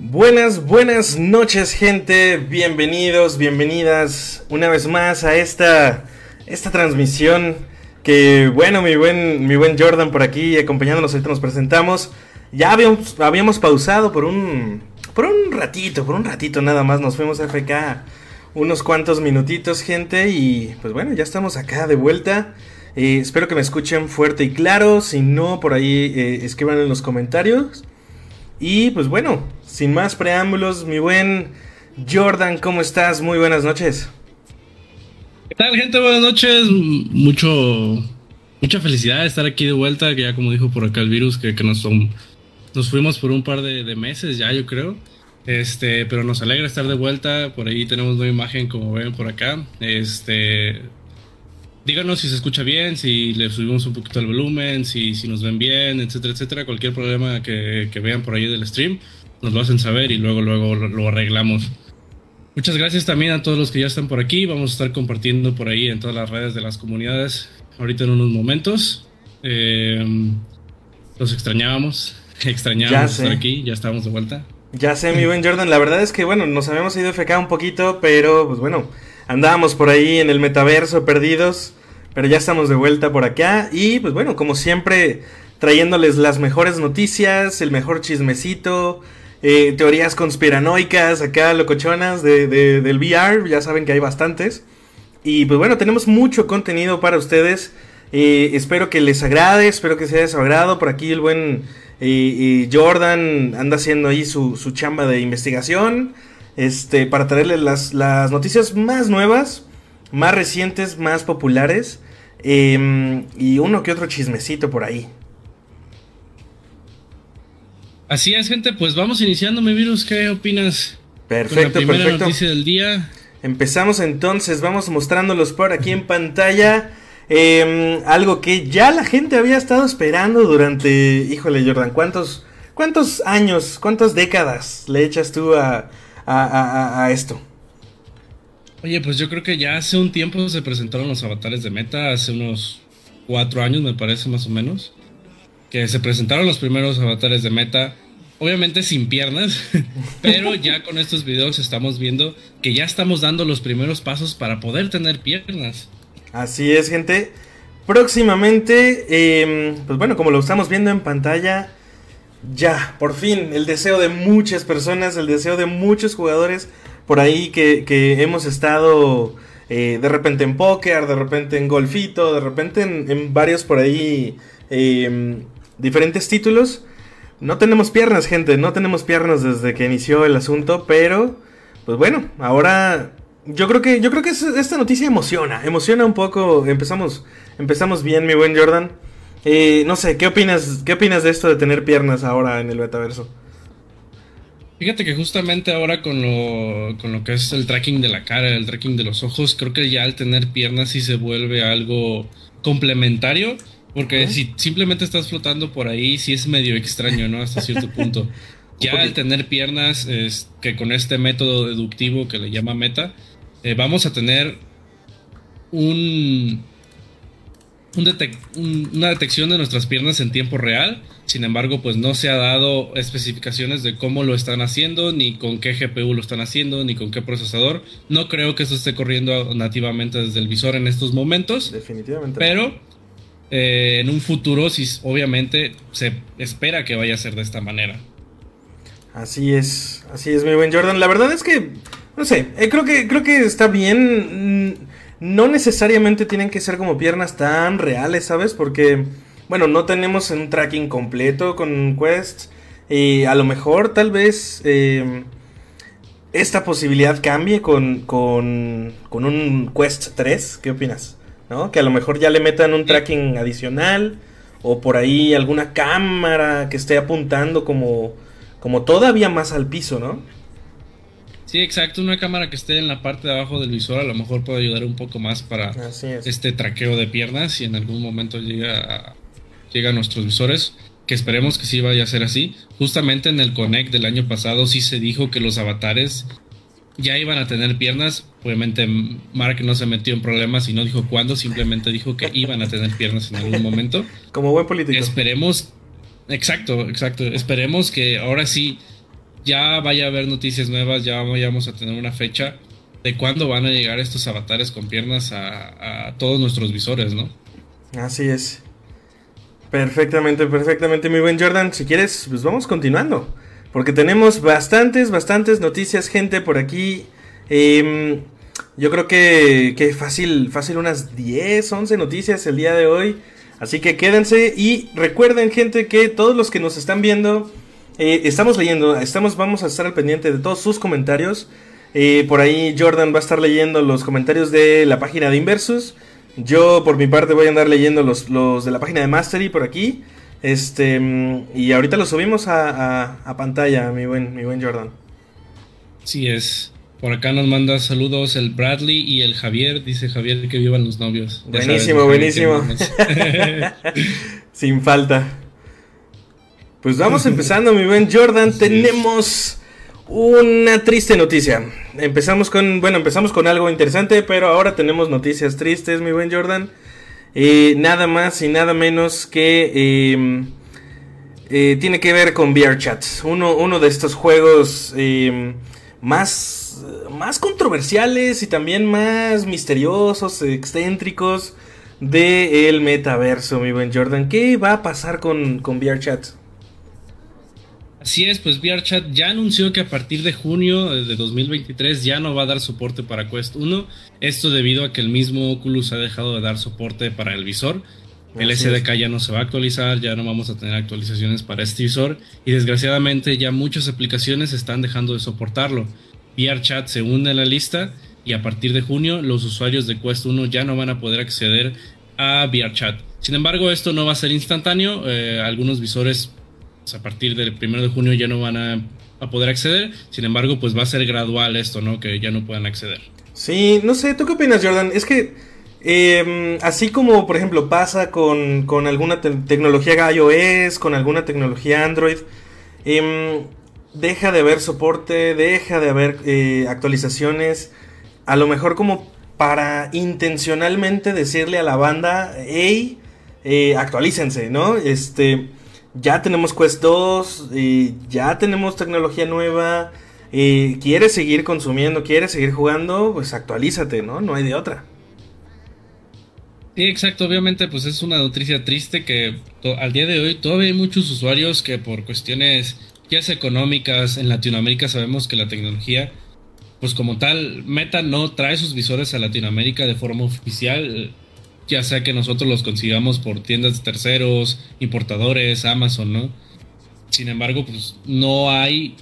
Buenas noches, gente. Bienvenidos, bienvenidas una vez más a esta transmisión. Que bueno, mi buen Jordan por aquí acompañándonos. Ahorita nos presentamos. Ya habíamos pausado por un ratito nada más. Nos fuimos a FK unos cuantos minutitos, gente. Y pues bueno, ya estamos acá de vuelta. Espero que me escuchen fuerte y claro. Si no, por ahí escriban en los comentarios. Y pues bueno, sin más preámbulos, mi buen Jordan, ¿cómo estás? Muy buenas noches. ¿Qué tal, gente? Buenas noches. Mucha felicidad de estar aquí de vuelta, que ya como dijo por acá el virus, que nos fuimos por un par de meses ya, yo creo. Pero nos alegra estar de vuelta. Por ahí tenemos nueva imagen, como ven por acá. Díganos si se escucha bien, si le subimos un poquito el volumen, si nos ven bien, etcétera, etcétera. Cualquier problema que vean por ahí del stream, nos lo hacen saber y luego lo arreglamos. Muchas gracias también a todos los que ya están por aquí. Vamos a estar compartiendo por ahí en todas las redes de las comunidades ahorita en unos momentos. Los extrañábamos estar aquí, ya estamos de vuelta. Ya sé, mi buen Jordan, la verdad es que bueno, nos habíamos ido FK un poquito, pero pues bueno, andábamos por ahí en el metaverso perdidos, pero ya estamos de vuelta por acá. Y pues bueno, como siempre, trayéndoles las mejores noticias, el mejor chismecito, teorías conspiranoicas acá, locochonas del VR. Ya saben que hay bastantes. Y pues bueno, tenemos mucho contenido para ustedes. Espero que les agrade, espero que sea de su agrado. Por aquí el buen Jordan anda haciendo ahí su chamba de investigación, para traerles las noticias más nuevas, más recientes, más populares, y uno que otro chismecito por ahí. Así es, gente, pues vamos iniciando, mi virus. ¿Qué opinas? Perfecto, con la primera noticia del día. Empezamos entonces, vamos mostrándolos por aquí en pantalla. Algo que ya la gente había estado esperando durante... Híjole, Jordan, ¿cuántos años, cuántas décadas le echas tú a esto? Oye, pues yo creo que ya hace un tiempo se presentaron los avatares de Meta, hace unos 4 años me parece más o menos, que se presentaron los primeros avatares de Meta, obviamente sin piernas, pero ya con estos videos estamos viendo que ya estamos dando los primeros pasos para poder tener piernas. Así es, gente. Próximamente, pues bueno, como lo estamos viendo en pantalla, ya, por fin, el deseo de muchas personas, el deseo de muchos jugadores por ahí que hemos estado de repente en póker, de repente en golfito, de repente en varios por ahí diferentes títulos. No tenemos piernas, gente, no tenemos piernas desde que inició el asunto, pero pues bueno, ahora yo creo que esta noticia emociona un poco. Empezamos bien, mi buen Jordan. No sé, ¿qué opinas de esto de tener piernas ahora en el metaverso? Fíjate que justamente ahora con lo que es el tracking de la cara, el tracking de los ojos, creo que ya al tener piernas sí se vuelve algo complementario, porque si simplemente estás flotando por ahí sí es medio extraño, ¿no? Hasta cierto punto. Ya al tener piernas, que con este método deductivo que le llama Meta, vamos a tener una detección de nuestras piernas en tiempo real. Sin embargo, pues no se ha dado especificaciones de cómo lo están haciendo, ni con qué GPU lo están haciendo, ni con qué procesador. No creo que eso esté corriendo nativamente desde el visor en estos momentos. Definitivamente. Pero en un futuro, sí, obviamente, se espera que vaya a ser de esta manera. Así es, mi buen Jordan. La verdad es que, no sé, creo que está bien. No necesariamente tienen que ser como piernas tan reales, ¿sabes? Porque, bueno, no tenemos un tracking completo con Quest. A lo mejor, tal vez, esta posibilidad cambie con un Quest 3. ¿Qué opinas? ¿No? Que a lo mejor ya le metan un tracking adicional. O por ahí alguna cámara que esté apuntando como todavía más al piso, ¿no? Sí, exacto, una cámara que esté en la parte de abajo del visor a lo mejor puede ayudar un poco más para este traqueo de piernas, si en algún momento llega a nuestros visores, que esperemos que sí vaya a ser así. Justamente en el Connect del año pasado sí se dijo que los avatares ya iban a tener piernas. Obviamente Mark no se metió en problemas y no dijo cuándo, simplemente dijo que iban a tener piernas en algún momento. Como buen político. Esperemos, exacto, esperemos que ahora sí ya vaya a haber noticias nuevas, ya vayamos a tener una fecha de cuándo van a llegar estos avatares con piernas a todos nuestros visores, ¿no? Así es. Perfectamente, perfectamente, mi buen Jordan. Si quieres, pues vamos continuando, porque tenemos bastantes noticias, gente, por aquí. Yo creo que fácil unas 10, 11 noticias el día de hoy. Así que quédense y recuerden, gente, que todos los que nos están viendo, estamos leyendo, vamos a estar al pendiente de todos sus comentarios. Por ahí Jordan va a estar leyendo los comentarios de la página de Inversus. Yo por mi parte voy a andar leyendo los de la página de Mastery por aquí. Y ahorita los subimos a pantalla, mi buen Jordan. Sí es. Por acá nos manda saludos el Bradley y el Javier. Dice Javier que vivan los novios. Buenísimo, buenísimo. Sin falta. Pues vamos empezando, mi buen Jordan. Tenemos una triste noticia. Empezamos con algo interesante, pero ahora tenemos noticias tristes, mi buen Jordan. Nada más y nada menos que tiene que ver con VRChat. Uno de estos juegos más controversiales y también más misteriosos, excéntricos del metaverso, mi buen Jordan. ¿Qué va a pasar con VRChat? Así es, pues VRChat ya anunció que a partir de junio de 2023 ya no va a dar soporte para Quest 1. Esto debido a que el mismo Oculus ha dejado de dar soporte para el visor. El SDK ya no se va a actualizar, ya no vamos a tener actualizaciones para este visor. Y desgraciadamente ya muchas aplicaciones están dejando de soportarlo. VRChat se une a la lista y a partir de junio los usuarios de Quest 1 ya no van a poder acceder a VRChat. Sin embargo, esto no va a ser instantáneo. Algunos visores a partir del 1 de junio ya no van a poder acceder. Sin embargo, pues va a ser gradual esto, ¿no? Que ya no puedan acceder. Sí, no sé, ¿tú qué opinas, Jordan? Es que así como, por ejemplo, pasa con alguna tecnología iOS, con alguna tecnología Android, deja de haber soporte, deja de haber actualizaciones, a lo mejor como para intencionalmente decirle a la banda, hey, actualícense, ¿no? Ya tenemos Quest 2, ya tenemos tecnología nueva, quieres seguir consumiendo, quieres seguir jugando, pues actualízate, ¿no? No hay de otra. Sí, exacto, obviamente pues es una noticia triste que al día de hoy todavía hay muchos usuarios que por cuestiones ya sea económicas, en Latinoamérica sabemos que la tecnología, pues como tal, Meta no trae sus visores a Latinoamérica de forma oficial, ya sea que nosotros los consigamos por tiendas de terceros, importadores, Amazon, ¿no? Sin embargo, pues no hay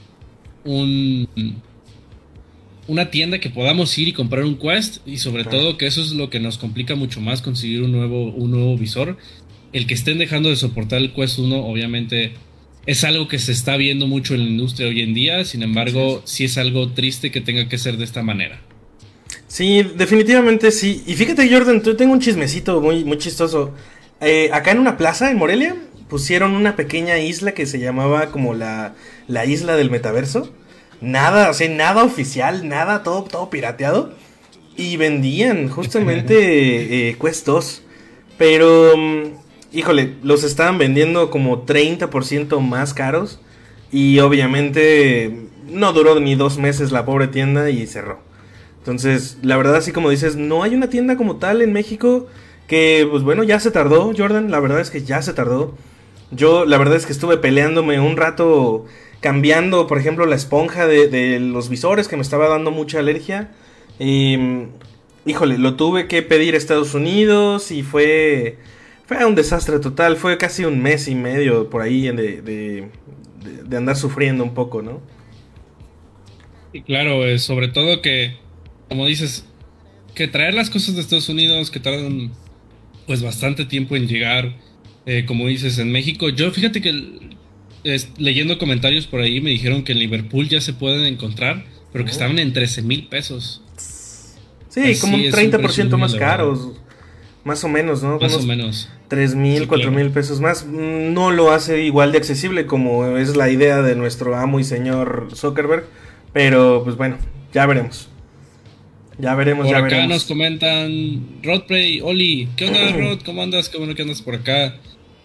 una tienda que podamos ir y comprar un Quest, y sobre todo que eso es lo que nos complica mucho más conseguir un nuevo visor. El que estén dejando de soportar el Quest 1 obviamente es algo que se está viendo mucho en la industria hoy en día. Sin embargo, sí es algo triste que tenga que ser de esta manera. Sí, definitivamente sí. Y fíjate, Jordan, yo tengo un chismecito muy chistoso. Acá en una plaza en Morelia pusieron una pequeña isla que se llamaba como la isla del metaverso. Nada, o sea, nada oficial, nada, todo pirateado. Y vendían justamente Quest 2. Pero, híjole, los estaban vendiendo como 30% más caros. Y obviamente no duró ni 2 meses la pobre tienda y cerró. Entonces, la verdad, así como dices, no hay una tienda como tal en México. Que, pues bueno, ya se tardó, Jordan. La verdad es que ya se tardó. Yo, la verdad es que estuve peleándome un rato, cambiando, por ejemplo, la esponja de los visores, que me estaba dando mucha alergia. Híjole, lo tuve que pedir a Estados Unidos y fue un desastre total. Fue casi un mes y medio por ahí de andar sufriendo un poco, ¿no? Y claro, sobre todo que, como dices, que traer las cosas de Estados Unidos, que tardan pues bastante tiempo en llegar, como dices, en México. Yo fíjate que leyendo comentarios por ahí me dijeron que en Liverpool ya se pueden encontrar, pero que estaban en 13,000 pesos. Sí, pues como un 30% más caros, más o menos, ¿no? Más o menos. 3,000, sí, 4,000 pesos más. No lo hace igual de accesible como es la idea de nuestro amo y señor Zuckerberg, pero pues bueno, ya veremos. Por acá nos comentan Rodplay, Oli, ¿qué onda, Rod? ¿Cómo andas? Qué bueno que andas por acá.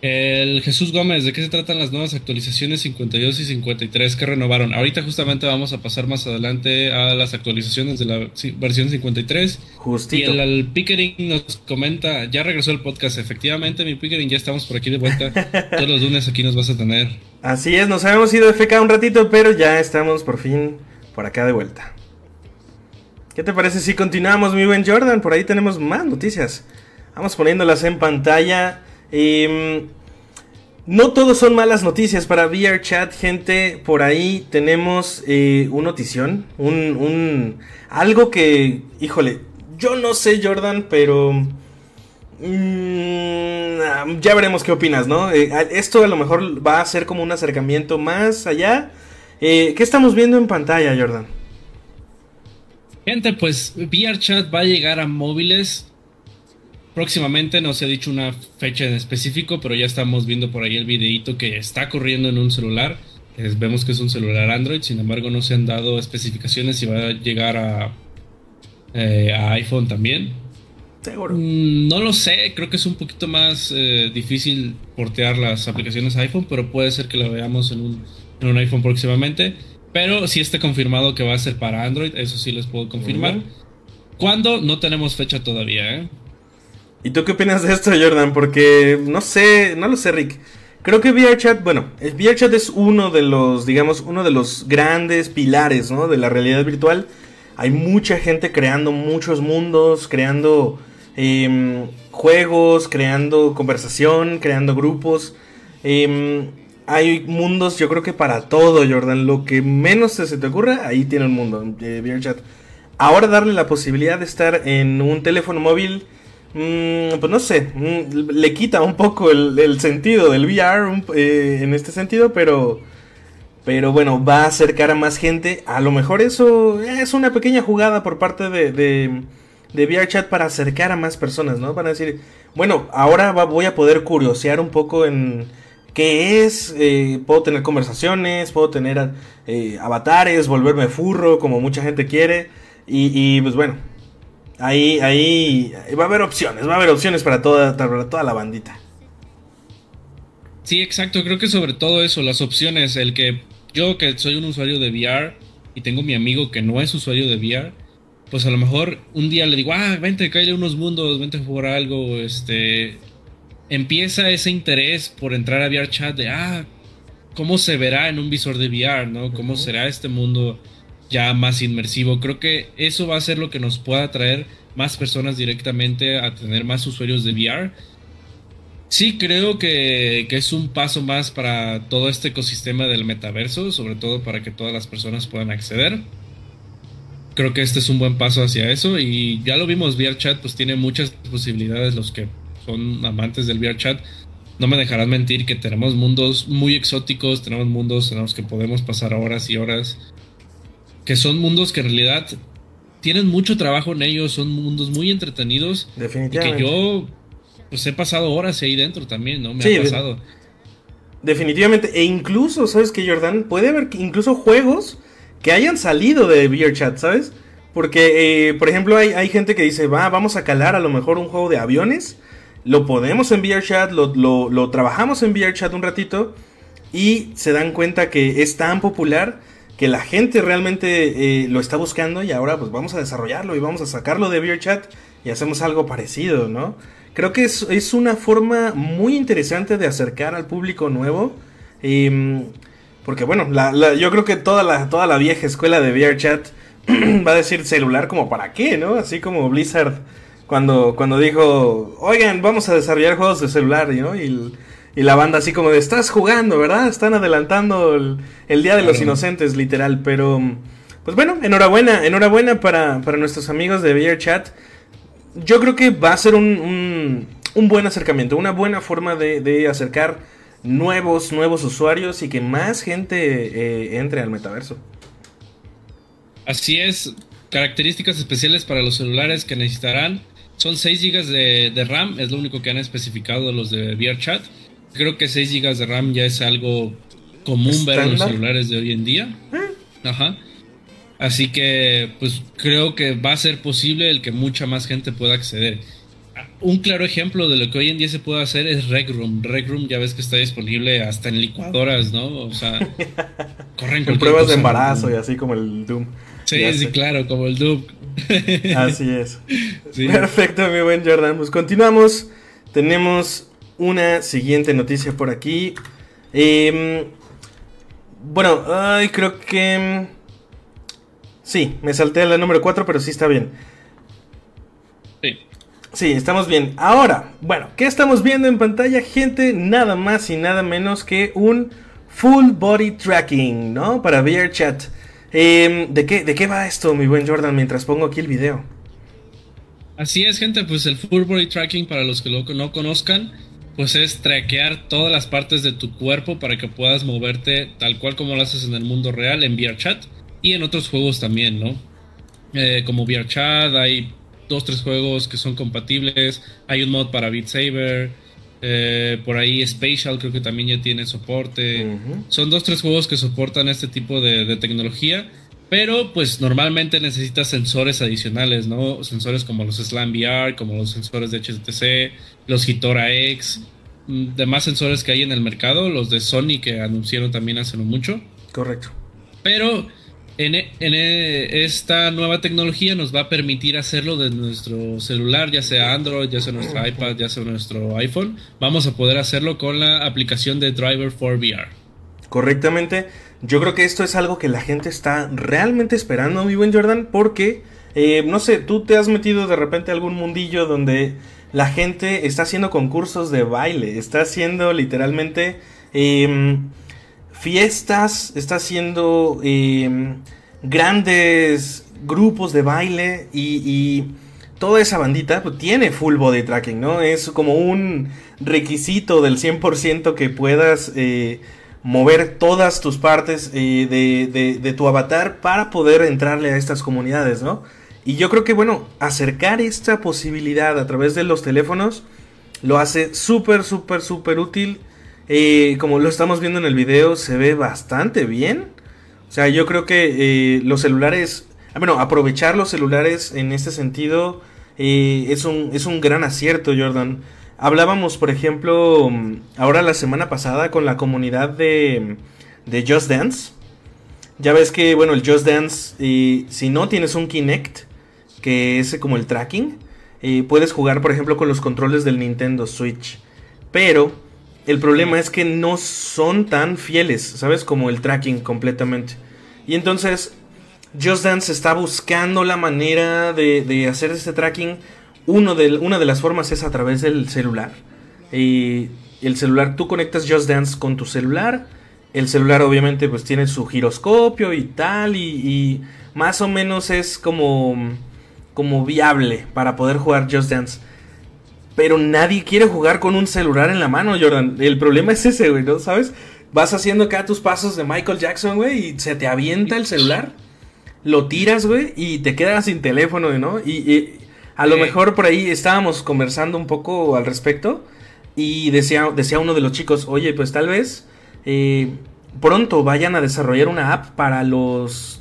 El Jesús Gómez, ¿de qué se tratan las nuevas actualizaciones 52 y 53 que renovaron? Ahorita justamente vamos a pasar más adelante a las actualizaciones de la versión 53. Justito. Y el Pickering nos comenta, ya regresó el podcast. Efectivamente, mi Pickering, ya estamos por aquí de vuelta. Todos los lunes aquí nos vas a tener. Así es, nos habíamos ido de FK un ratito, pero ya estamos por fin por acá de vuelta. ¿Qué te parece si continuamos, mi buen Jordan? Por ahí tenemos más noticias. Vamos poniéndolas en pantalla. No todos son malas noticias para VRChat, gente. Por ahí tenemos un notición, algo que, híjole, yo no sé, Jordan, pero ya veremos qué opinas, ¿no? Esto a lo mejor va a ser como un acercamiento más allá. ¿Qué estamos viendo en pantalla, Jordan? Gente, pues VRChat va a llegar a móviles próximamente. No se ha dicho una fecha en específico, pero ya estamos viendo por ahí el videíto que está corriendo en un celular. Vemos que es un celular Android, sin embargo no se han dado especificaciones si va a llegar a iPhone también. Seguro. No lo sé, creo que es un poquito más difícil portear las aplicaciones a iPhone, pero puede ser que lo veamos en un iPhone próximamente. Pero sí está confirmado que va a ser para Android, eso sí les puedo confirmar. ¿Cuándo? No tenemos fecha todavía, ¿eh? ¿Y tú qué opinas de esto, Jordan? Porque no lo sé, Rick. Creo que VRChat, bueno, VRChat es uno de los grandes pilares, ¿no? De la realidad virtual. Hay mucha gente creando muchos mundos, creando juegos, creando conversación, creando grupos. Hay mundos, yo creo que para todo, Jordan. Lo que menos se te ocurra, ahí tiene un mundo, VRChat. Ahora darle la posibilidad de estar en un teléfono móvil, pues no sé, le quita un poco el sentido del VR en este sentido, pero bueno, va a acercar a más gente. A lo mejor eso es una pequeña jugada por parte de VRChat para acercar a más personas, ¿no? Para decir, bueno, ahora voy a poder curiosear un poco en qué es, puedo tener conversaciones, puedo tener avatares, volverme furro como mucha gente quiere, y pues bueno, ahí va a haber opciones para toda la bandita. Sí, exacto, creo que sobre todo eso, las opciones, yo que soy un usuario de VR y tengo mi amigo que no es usuario de VR, pues a lo mejor un día le digo, vente, cállate unos mundos, vente a jugar algo, empieza ese interés por entrar a VRChat de, ¿cómo se verá en un visor de VR, ¿no? ¿Cómo será este mundo ya más inmersivo? Creo que eso va a ser lo que nos pueda traer más personas directamente a tener más usuarios de VR. Sí, creo que es un paso más para todo este ecosistema del metaverso, sobre todo para que todas las personas puedan acceder. Creo que este es un buen paso hacia eso y ya lo vimos, VRChat pues tiene muchas posibilidades. Los que son amantes del VRChat no me dejarán mentir que tenemos mundos muy exóticos, tenemos mundos en los que podemos pasar horas y horas, que son mundos que en realidad tienen mucho trabajo en ellos, son mundos muy entretenidos. Definitivamente. Y que yo pues he pasado horas ahí dentro también, ¿no? Me ha pasado. Definitivamente. E incluso, ¿sabes qué, Jordan? Puede haber incluso juegos que hayan salido de VRChat, ¿sabes? Porque, por ejemplo, hay gente que dice, vamos a calar a lo mejor un juego de aviones. Lo ponemos en VRChat, lo trabajamos en VRChat un ratito y se dan cuenta que es tan popular que la gente realmente lo está buscando y ahora pues vamos a desarrollarlo y vamos a sacarlo de VRChat y hacemos algo parecido, ¿no? Creo que es una forma muy interesante de acercar al público nuevo. Porque bueno, yo creo que toda la vieja escuela de VRChat va a decir celular como para qué, ¿no? Así como Blizzard cuando dijo, oigan, vamos a desarrollar juegos de celular, ¿no? Y la banda así como de, estás jugando, ¿verdad? Están adelantando el Día de los Inocentes, literal. Pero, pues bueno, enhorabuena para nuestros amigos de VRChat. Yo creo que va a ser un buen acercamiento, una buena forma de acercar nuevos usuarios y que más gente entre al metaverso. Así es, características especiales para los celulares que necesitarán son 6 GB de RAM, es lo único que han especificado los de VRChat. Creo que 6 GB de RAM ya es algo común ver en los celulares de hoy en día. Ajá. Así que pues creo que va a ser posible el que mucha más gente pueda acceder. un claro ejemplo de lo que hoy en día se puede hacer es Rec Room. Rec Room ya ves que está disponible hasta en licuadoras, ¿no? O sea, corren con pruebas de embarazo y así como el Doom. Sí, sí, claro, como el Doom. Así es. Sí. Perfecto, mi buen Jordan. Pues continuamos. Tenemos una siguiente noticia por aquí. Bueno, creo que... Sí, me salté a la número 4, pero sí está bien. Sí. Sí, estamos bien. Ahora, bueno, ¿qué estamos viendo en pantalla, gente? Nada más y nada menos que un full body tracking, ¿no? Para VRChat. ¿De qué va esto, mi buen Jordan, mientras pongo aquí el video? Así es, gente, pues el full body tracking, para los que no conozcan, pues es traquear todas las partes de tu cuerpo para que puedas moverte tal cual como lo haces en el mundo real, en VRChat y en otros juegos también, ¿no? Como VRChat, hay 2-3 juegos que son compatibles, hay un mod para Beat Saber, por ahí Spatial creo que también ya tiene soporte. Son 2-3 juegos que soportan este tipo de tecnología, pero pues normalmente necesitas sensores adicionales, ¿no? Sensores como los Slam VR, como los sensores de HTC, los Hitora X, demás sensores que hay en el mercado, los de Sony que anunciaron también hace no mucho. Correcto. Pero esta nueva tecnología nos va a permitir hacerlo de nuestro celular, ya sea Android, ya sea nuestro iPad, ya sea nuestro iPhone. Vamos a poder hacerlo con la aplicación de Driver for VR. Correctamente. Yo creo que esto es algo que la gente está realmente esperando, mi buen Jordan, porque, no sé, tú te has metido de repente a algún mundillo donde la gente está haciendo concursos de baile, está haciendo literalmente... fiestas, está haciendo grandes grupos de baile y toda esa bandita pues, tiene full body tracking, ¿no? Es como un requisito del 100% que puedas mover todas tus partes de tu avatar para poder entrarle a estas comunidades, ¿no? Y yo creo que, bueno, acercar esta posibilidad a través de los teléfonos lo hace súper útil. Como lo estamos viendo en el video, se ve bastante bien. O sea, yo creo que los celulares... Bueno, aprovechar los celulares en este sentido es un gran acierto, Jordan. Hablábamos, por ejemplo, ahora la semana pasada con la comunidad de Just Dance. Ya ves que, bueno, el Just Dance, si no tienes un Kinect, que es como el tracking, puedes jugar, por ejemplo, con los controles del Nintendo Switch. Pero... el problema es que no son tan fieles, ¿sabes? Como el tracking completamente. Y entonces, Just Dance está buscando la manera de hacer este tracking. Una de las formas es a través del celular. El celular, tú conectas Just Dance con tu celular. El celular obviamente pues tiene su giroscopio y tal. Y más o menos es como viable para poder jugar Just Dance. Pero nadie quiere jugar con un celular en la mano, Jordan. El problema es ese, güey, ¿no? ¿Sabes? Vas haciendo acá tus pasos de Michael Jackson, güey, y se te avienta el celular. Lo tiras, güey, y te quedas sin teléfono, ¿no? Y a lo mejor por ahí estábamos conversando un poco al respecto. Y decía uno de los chicos, oye, pues tal vez pronto vayan a desarrollar una app para los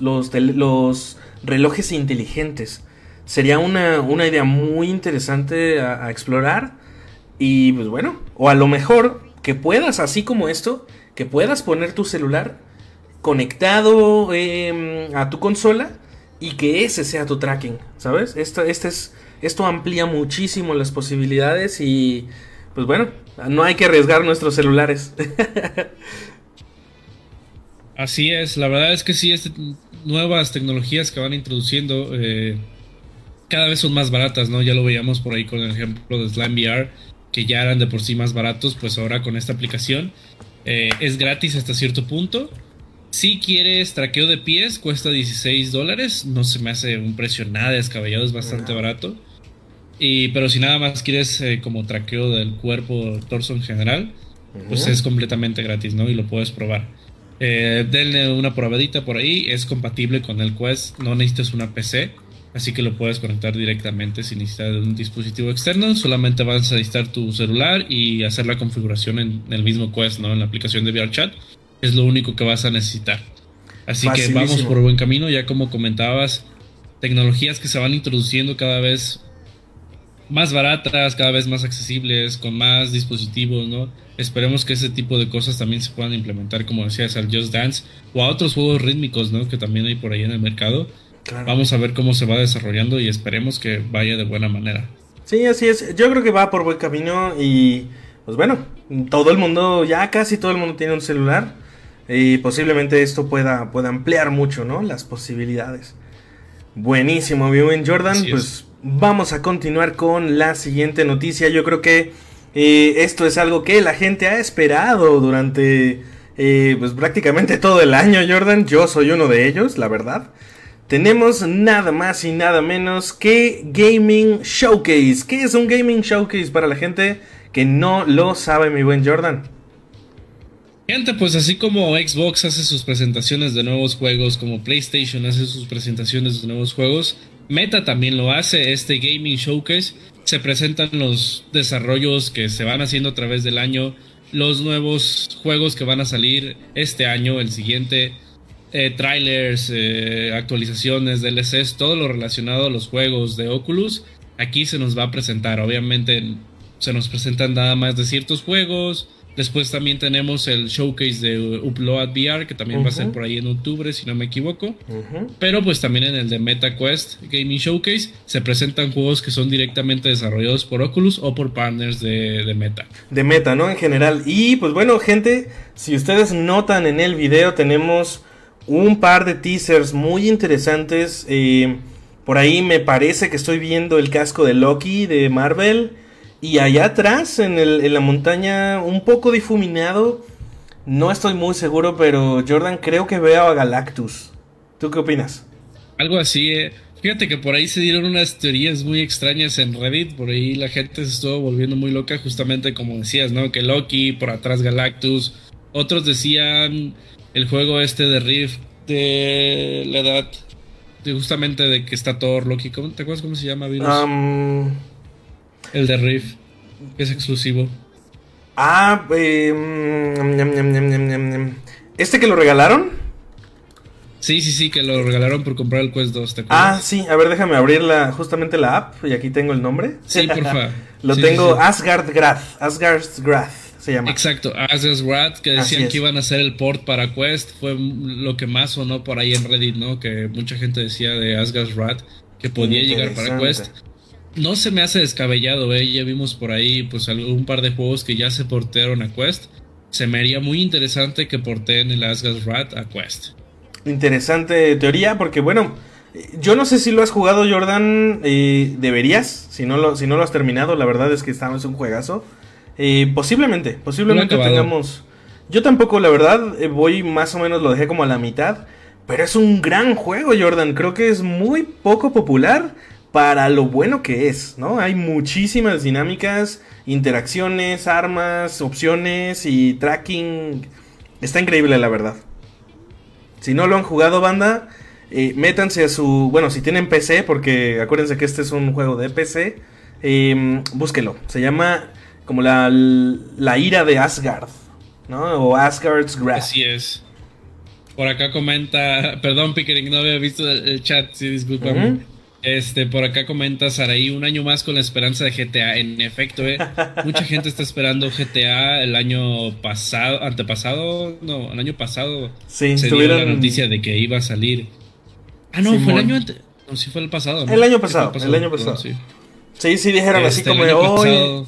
relojes inteligentes. Sería una idea muy interesante a explorar. Y pues bueno, o a lo mejor que puedas, así como esto, que puedas poner tu celular conectado a tu consola y que ese sea tu tracking, ¿sabes? Esto amplía muchísimo las posibilidades y pues bueno, no hay que arriesgar nuestros celulares. Así es, la verdad es que sí, nuevas tecnologías que van introduciendo cada vez son más baratas, ¿no? Ya lo veíamos por ahí con el ejemplo de Slam VR, que ya eran de por sí más baratos, pues ahora con esta aplicación es gratis hasta cierto punto. Si quieres traqueo de pies, cuesta $16, no se me hace un precio nada descabellado, es bastante barato. Pero si nada más quieres como traqueo del cuerpo, torso en general, pues es completamente gratis, ¿no? Y lo puedes probar. Denle una probadita por ahí, es compatible con el Quest, no necesitas una PC. Así que lo puedes conectar directamente sin necesitar de un dispositivo externo. Solamente vas a necesitar tu celular y hacer la configuración en el mismo Quest, ¿no? En la aplicación de VRChat. Es lo único que vas a necesitar. Así Facilísimo. Que vamos por buen camino. Ya como comentabas, tecnologías que se van introduciendo cada vez más baratas, cada vez más accesibles, con más dispositivos, ¿no? Esperemos que ese tipo de cosas también se puedan implementar, como decías, al Just Dance o a otros juegos rítmicos, ¿no? Que también hay por ahí en el mercado. Claro. Vamos a ver cómo se va desarrollando y esperemos que vaya de buena manera. Sí, así es. Yo creo que va por buen camino y, pues bueno, todo el mundo, ya casi todo el mundo tiene un celular y posiblemente esto pueda ampliar mucho, ¿no? Las posibilidades. Buenísimo, mi buen Jordan. Así pues es. Vamos a continuar con la siguiente noticia. Yo creo que esto es algo que la gente ha esperado durante pues prácticamente todo el año, Jordan. Yo soy uno de ellos, la verdad. Tenemos nada más y nada menos que Gaming Showcase. ¿Qué es un Gaming Showcase para la gente que no lo sabe, mi buen Jordan? Gente, pues así como Xbox hace sus presentaciones de nuevos juegos, como PlayStation hace sus presentaciones de nuevos juegos, Meta también lo hace. Este Gaming Showcase se presentan los desarrollos que se van haciendo a través del año, los nuevos juegos que van a salir este año, el siguiente, trailers, actualizaciones, DLCs, todo lo relacionado a los juegos de Oculus. Aquí se nos va a presentar. Obviamente se nos presentan nada más de ciertos juegos. Después también tenemos el showcase de Upload VR, que también va a ser por ahí en octubre, si no me equivoco. Pero pues también en el de MetaQuest Gaming Showcase se presentan juegos que son directamente desarrollados por Oculus o por partners de Meta. De Meta, ¿no? En general. Y pues bueno, gente, si ustedes notan en el video, tenemos un par de teasers muy interesantes. Por ahí me parece que estoy viendo el casco de Loki de Marvel. Y allá atrás, en la montaña, un poco difuminado, no estoy muy seguro, pero Jordan, creo que veo a Galactus. ¿Tú qué opinas? Algo así, Fíjate que por ahí se dieron unas teorías muy extrañas en Reddit. Por ahí la gente se estuvo volviendo muy loca, justamente como decías, ¿no? Que Loki, por atrás Galactus. Otros decían el juego este de Rift, de la edad, justamente de que está Thor, Loki. ¿Te acuerdas cómo se llama, Virus? El de Rift, que es exclusivo. ¿Este que lo regalaron? Sí, que lo regalaron por comprar el Quest 2, ¿te acuerdas? Sí, a ver, déjame abrir justamente la app, y aquí tengo el nombre. Sí, porfa. Lo tengo, sí. Asgard's Wrath se llama. Exacto, Asgard's Wrath, que decían que iban a hacer el port para Quest. Fue lo que más sonó por ahí en Reddit, ¿no? Que mucha gente decía de Asgard's Wrath que podía llegar para Quest. No se me hace descabellado, ya vimos por ahí pues un par de juegos que ya se portearon a Quest. Se me haría muy interesante que porteen el Asgard's Wrath a Quest. Interesante teoría, porque bueno, yo no sé si lo has jugado, Jordan. Deberías, si no lo has terminado, la verdad es que es un juegazo. Posiblemente tengamos. Yo tampoco, la verdad, voy más o menos, lo dejé como a la mitad. Pero es un gran juego, Jordan. Creo que es muy poco popular para lo bueno que es, ¿no? Hay muchísimas dinámicas, interacciones, armas, opciones y tracking. Está increíble, la verdad. Si no lo han jugado, banda, métanse a su... Bueno, si tienen PC, porque acuérdense que este es un juego de PC, búsquenlo. Se llama como la ira de Asgard, ¿no? O Asgard's Wrath. Así es. Por acá comenta... Perdón, Pickering, no había visto el chat, sí, discúlpame. Por acá comenta Saraí, un año más con la esperanza de GTA. En efecto, mucha gente está esperando GTA el año pasado, el año pasado sí, se dio la noticia de que iba a salir. No, Simón. Fue el año antes. No, sí fue el pasado, ¿no? El año pasado. Sí, dijeron así como de hoy.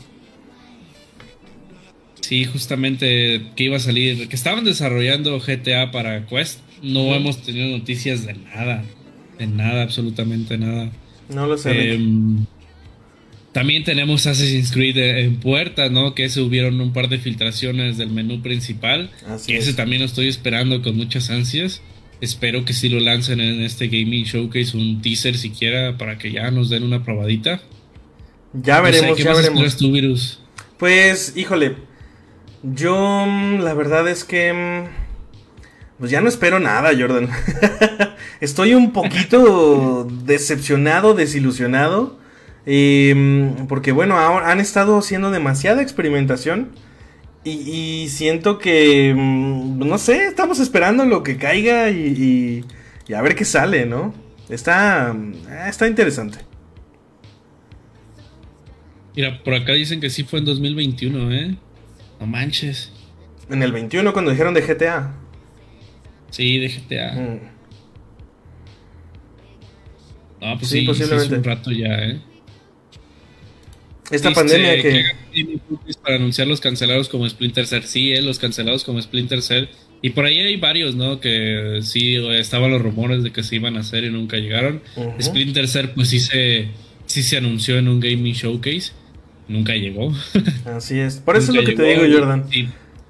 Sí, justamente que iba a salir, que estaban desarrollando GTA para Quest. No hemos tenido noticias de nada. En nada, absolutamente nada. No lo sé. También tenemos Assassin's Creed en puerta, ¿no? Que se hubieron un par de filtraciones del menú principal. Ese también lo estoy esperando con muchas ansias. Espero que sí lo lancen en este Gaming Showcase, un teaser siquiera, para que ya nos den una probadita. Ya veremos, ¿qué más esperas tú, Virus? Pues, híjole, yo la verdad es que... Pues ya no espero nada, Jordan. Estoy un poquito decepcionado, desilusionado. Porque bueno, han estado haciendo demasiada experimentación. Y siento que, no sé, estamos esperando lo que caiga y a ver qué sale, ¿no? Está interesante. Mira, por acá dicen que sí fue en 2021, ¿eh? No manches. En el 21 cuando dijeron de GTA. Sí, de GTA. No, pues sí, posiblemente. Sí es un rato ya, ¿eh? Esta pandemia que para anunciar los cancelados como Splinter Cell. Sí, los cancelados como Splinter Cell. Y por ahí hay varios, ¿no? Que sí, estaban los rumores de que se iban a hacer y nunca llegaron. Splinter Cell, pues sí se anunció en un gaming showcase. Nunca llegó. Así es. Por eso es lo que te digo, Jordan. Sí.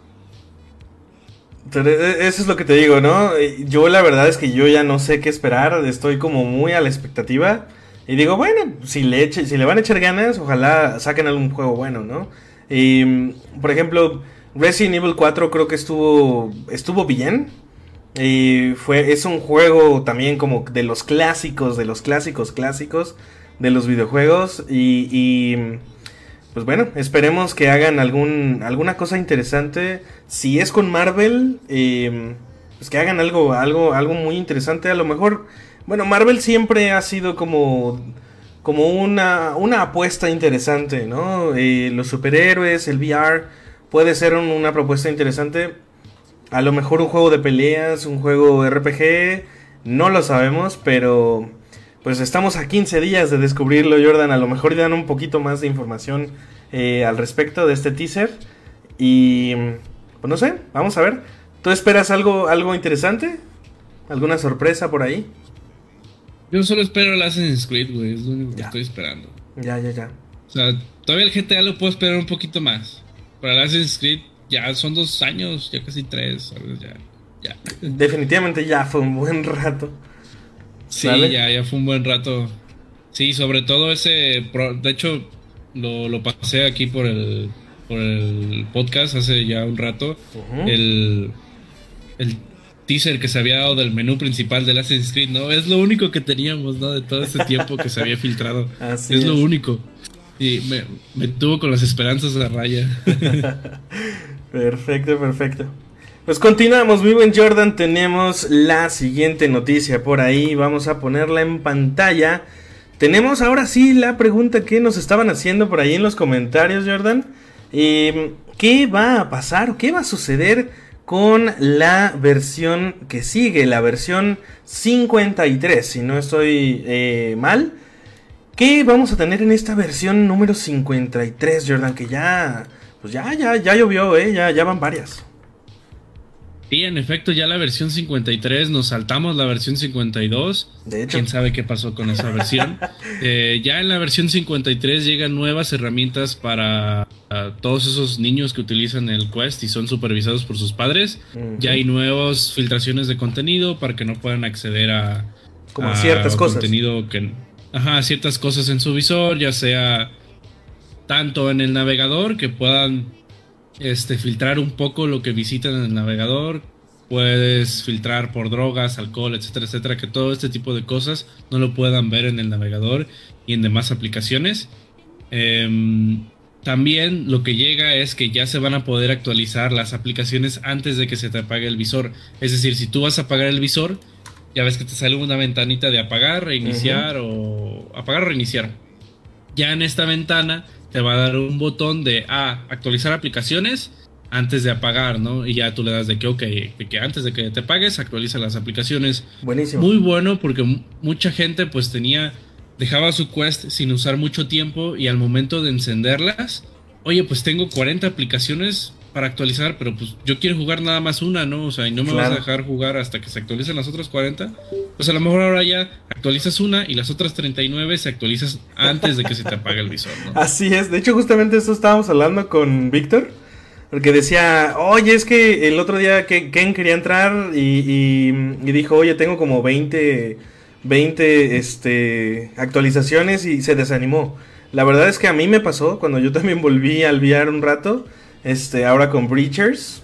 Eso es lo que te digo, ¿no? Yo la verdad es que yo ya no sé qué esperar. Estoy como muy a la expectativa. Y digo, bueno, si le van a echar ganas, ojalá saquen algún juego bueno, ¿no? Por ejemplo, Resident Evil 4 creo que estuvo bien. Es un juego también como de los clásicos de los videojuegos. Pues bueno, esperemos que hagan alguna cosa interesante. Si es con Marvel, pues que hagan algo muy interesante. A lo mejor, bueno, Marvel siempre ha sido como una apuesta interesante, ¿no? Los superhéroes, el VR, puede ser una propuesta interesante. A lo mejor un juego de peleas, un juego RPG, no lo sabemos, pero pues estamos a 15 días de descubrirlo, Jordan. A lo mejor dan un poquito más de información al respecto de este teaser. Y pues no sé, vamos a ver. ¿Tú esperas algo interesante? ¿Alguna sorpresa por ahí? Yo solo espero el Assassin's Creed, güey. Es lo único que estoy esperando. Ya. O sea, todavía el GTA lo puedo esperar un poquito más. Para el Assassin's Creed ya son 2 años, ya casi 3, ¿sabes? Ya. Definitivamente ya fue un buen rato. Sí, ya fue un buen rato. Sí, sobre todo ese... De hecho, lo pasé aquí por el podcast hace ya un rato. El teaser que se había dado del menú principal del Assassin's Creed, ¿no? Es lo único que teníamos, ¿no? De todo este tiempo que se había filtrado. Es lo único. Y me tuvo con las esperanzas a raya. Perfecto. Pues continuamos, mi buen Jordan. Tenemos la siguiente noticia por ahí. Vamos a ponerla en pantalla. Tenemos ahora sí la pregunta que nos estaban haciendo por ahí en los comentarios, Jordan. ¿Qué va a pasar? ¿Qué va a suceder con la versión que sigue? La versión 53, si no estoy mal. ¿Qué vamos a tener en esta versión número 53, Jordan? Que ya llovió, ya van varias. Sí, en efecto, ya la versión 53, nos saltamos la versión 52. De hecho. ¿Quién sabe qué pasó con esa versión? Ya en la versión 53 llegan nuevas herramientas para todos esos niños que utilizan el Quest y son supervisados por sus padres. Ya hay nuevas filtraciones de contenido para que no puedan acceder a ciertas cosas. Contenido ciertas cosas en su visor, ya sea tanto en el navegador que puedan filtrar un poco lo que visitan en el navegador. Puedes filtrar por drogas, alcohol, etcétera, que todo este tipo de cosas no lo puedan ver en el navegador y en demás aplicaciones. También lo que llega es que ya se van a poder actualizar las aplicaciones antes de que se te apague el visor. Es decir, si tú vas a apagar el visor, ya ves que te sale una ventanita de apagar, reiniciar o apagar o reiniciar. Ya en esta ventana te va a dar un botón de actualizar aplicaciones antes de apagar, ¿no? Y ya tú le das de que antes de que te apagues, actualiza las aplicaciones. Buenísimo. Muy bueno, porque mucha gente pues dejaba su Quest sin usar mucho tiempo y al momento de encenderlas, oye, pues tengo 40 aplicaciones para actualizar, pero pues yo quiero jugar nada más una, ¿no? O sea, y no me vas a dejar jugar hasta que se actualicen las otras 40. Pues a lo mejor ahora ya actualizas una y las otras 39 se actualizas antes de que se te apague el visor, ¿no? Así es. De hecho, justamente eso estábamos hablando con Víctor, porque decía, oye, es que el otro día Ken quería entrar y dijo, oye, tengo como 20 actualizaciones y se desanimó. La verdad es que a mí me pasó cuando yo también volví al VR un rato. Ahora con Breachers.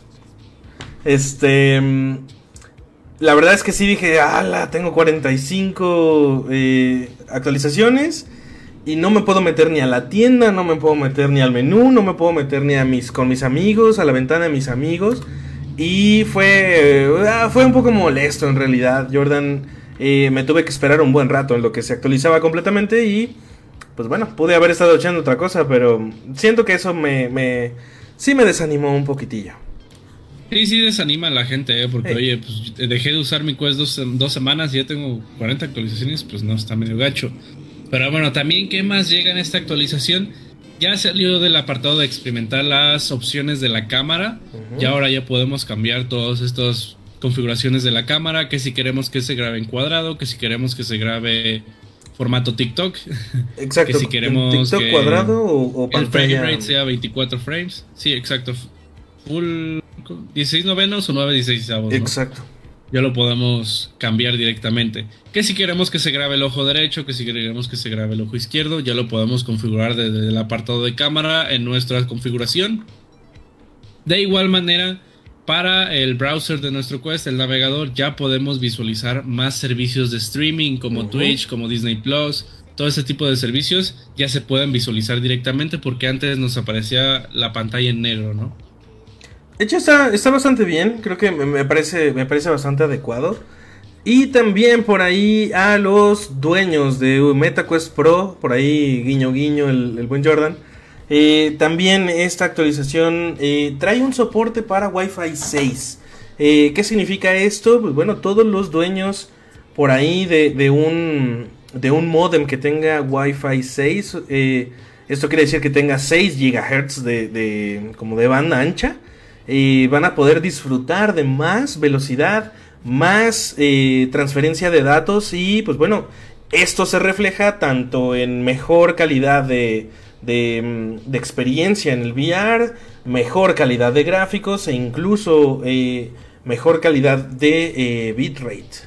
La verdad es que sí dije, tengo 45 actualizaciones y no me puedo meter ni a la tienda, no me puedo meter ni al menú, no me puedo meter ni con mis amigos, a la ventana de mis amigos. Y fue un poco molesto en realidad, Jordan. Me tuve que esperar un buen rato en lo que se actualizaba completamente y pues bueno, pude haber estado echando otra cosa, pero siento que eso sí me desanimó un poquitillo. Sí desanima a la gente, porque oye, pues dejé de usar mi Quest 2 semanas y ya tengo 40 actualizaciones, pues no, está medio gacho. Pero bueno, también, ¿qué más llega en esta actualización? Ya salió del apartado de experimentar las opciones de la cámara. Y ahora ya podemos cambiar todas estas configuraciones de la cámara. Que si queremos que se grabe en cuadrado, que si queremos que se grabe formato TikTok. Exacto. Que si queremos TikTok que cuadrado o pantalla. El frame rate sea 24 frames. Sí, exacto. Full 16 novenos o 9 16 avos, ¿no? Exacto. Ya lo podemos cambiar directamente. Que si queremos que se grabe el ojo derecho, que si queremos que se grabe el ojo izquierdo, ya lo podemos configurar desde el apartado de cámara en nuestra configuración. De igual manera, para el browser de nuestro Quest, el navegador, ya podemos visualizar más servicios de streaming como Twitch, como Disney Plus. Todo ese tipo de servicios ya se pueden visualizar directamente, porque antes nos aparecía la pantalla en negro, ¿no? De hecho está bastante bien, creo que me parece bastante adecuado. Y también por ahí a los dueños de MetaQuest Pro, por ahí guiño guiño el buen Jordan, también esta actualización trae un soporte para Wi-Fi 6. ¿Qué significa esto? Pues bueno, todos los dueños por ahí de un modem que tenga Wi-Fi 6, esto quiere decir que tenga 6 GHz como de banda ancha, van a poder disfrutar de más velocidad, más transferencia de datos. Y pues bueno, esto se refleja tanto en mejor calidad de experiencia en el VR, mejor calidad de gráficos e incluso mejor calidad de bitrate.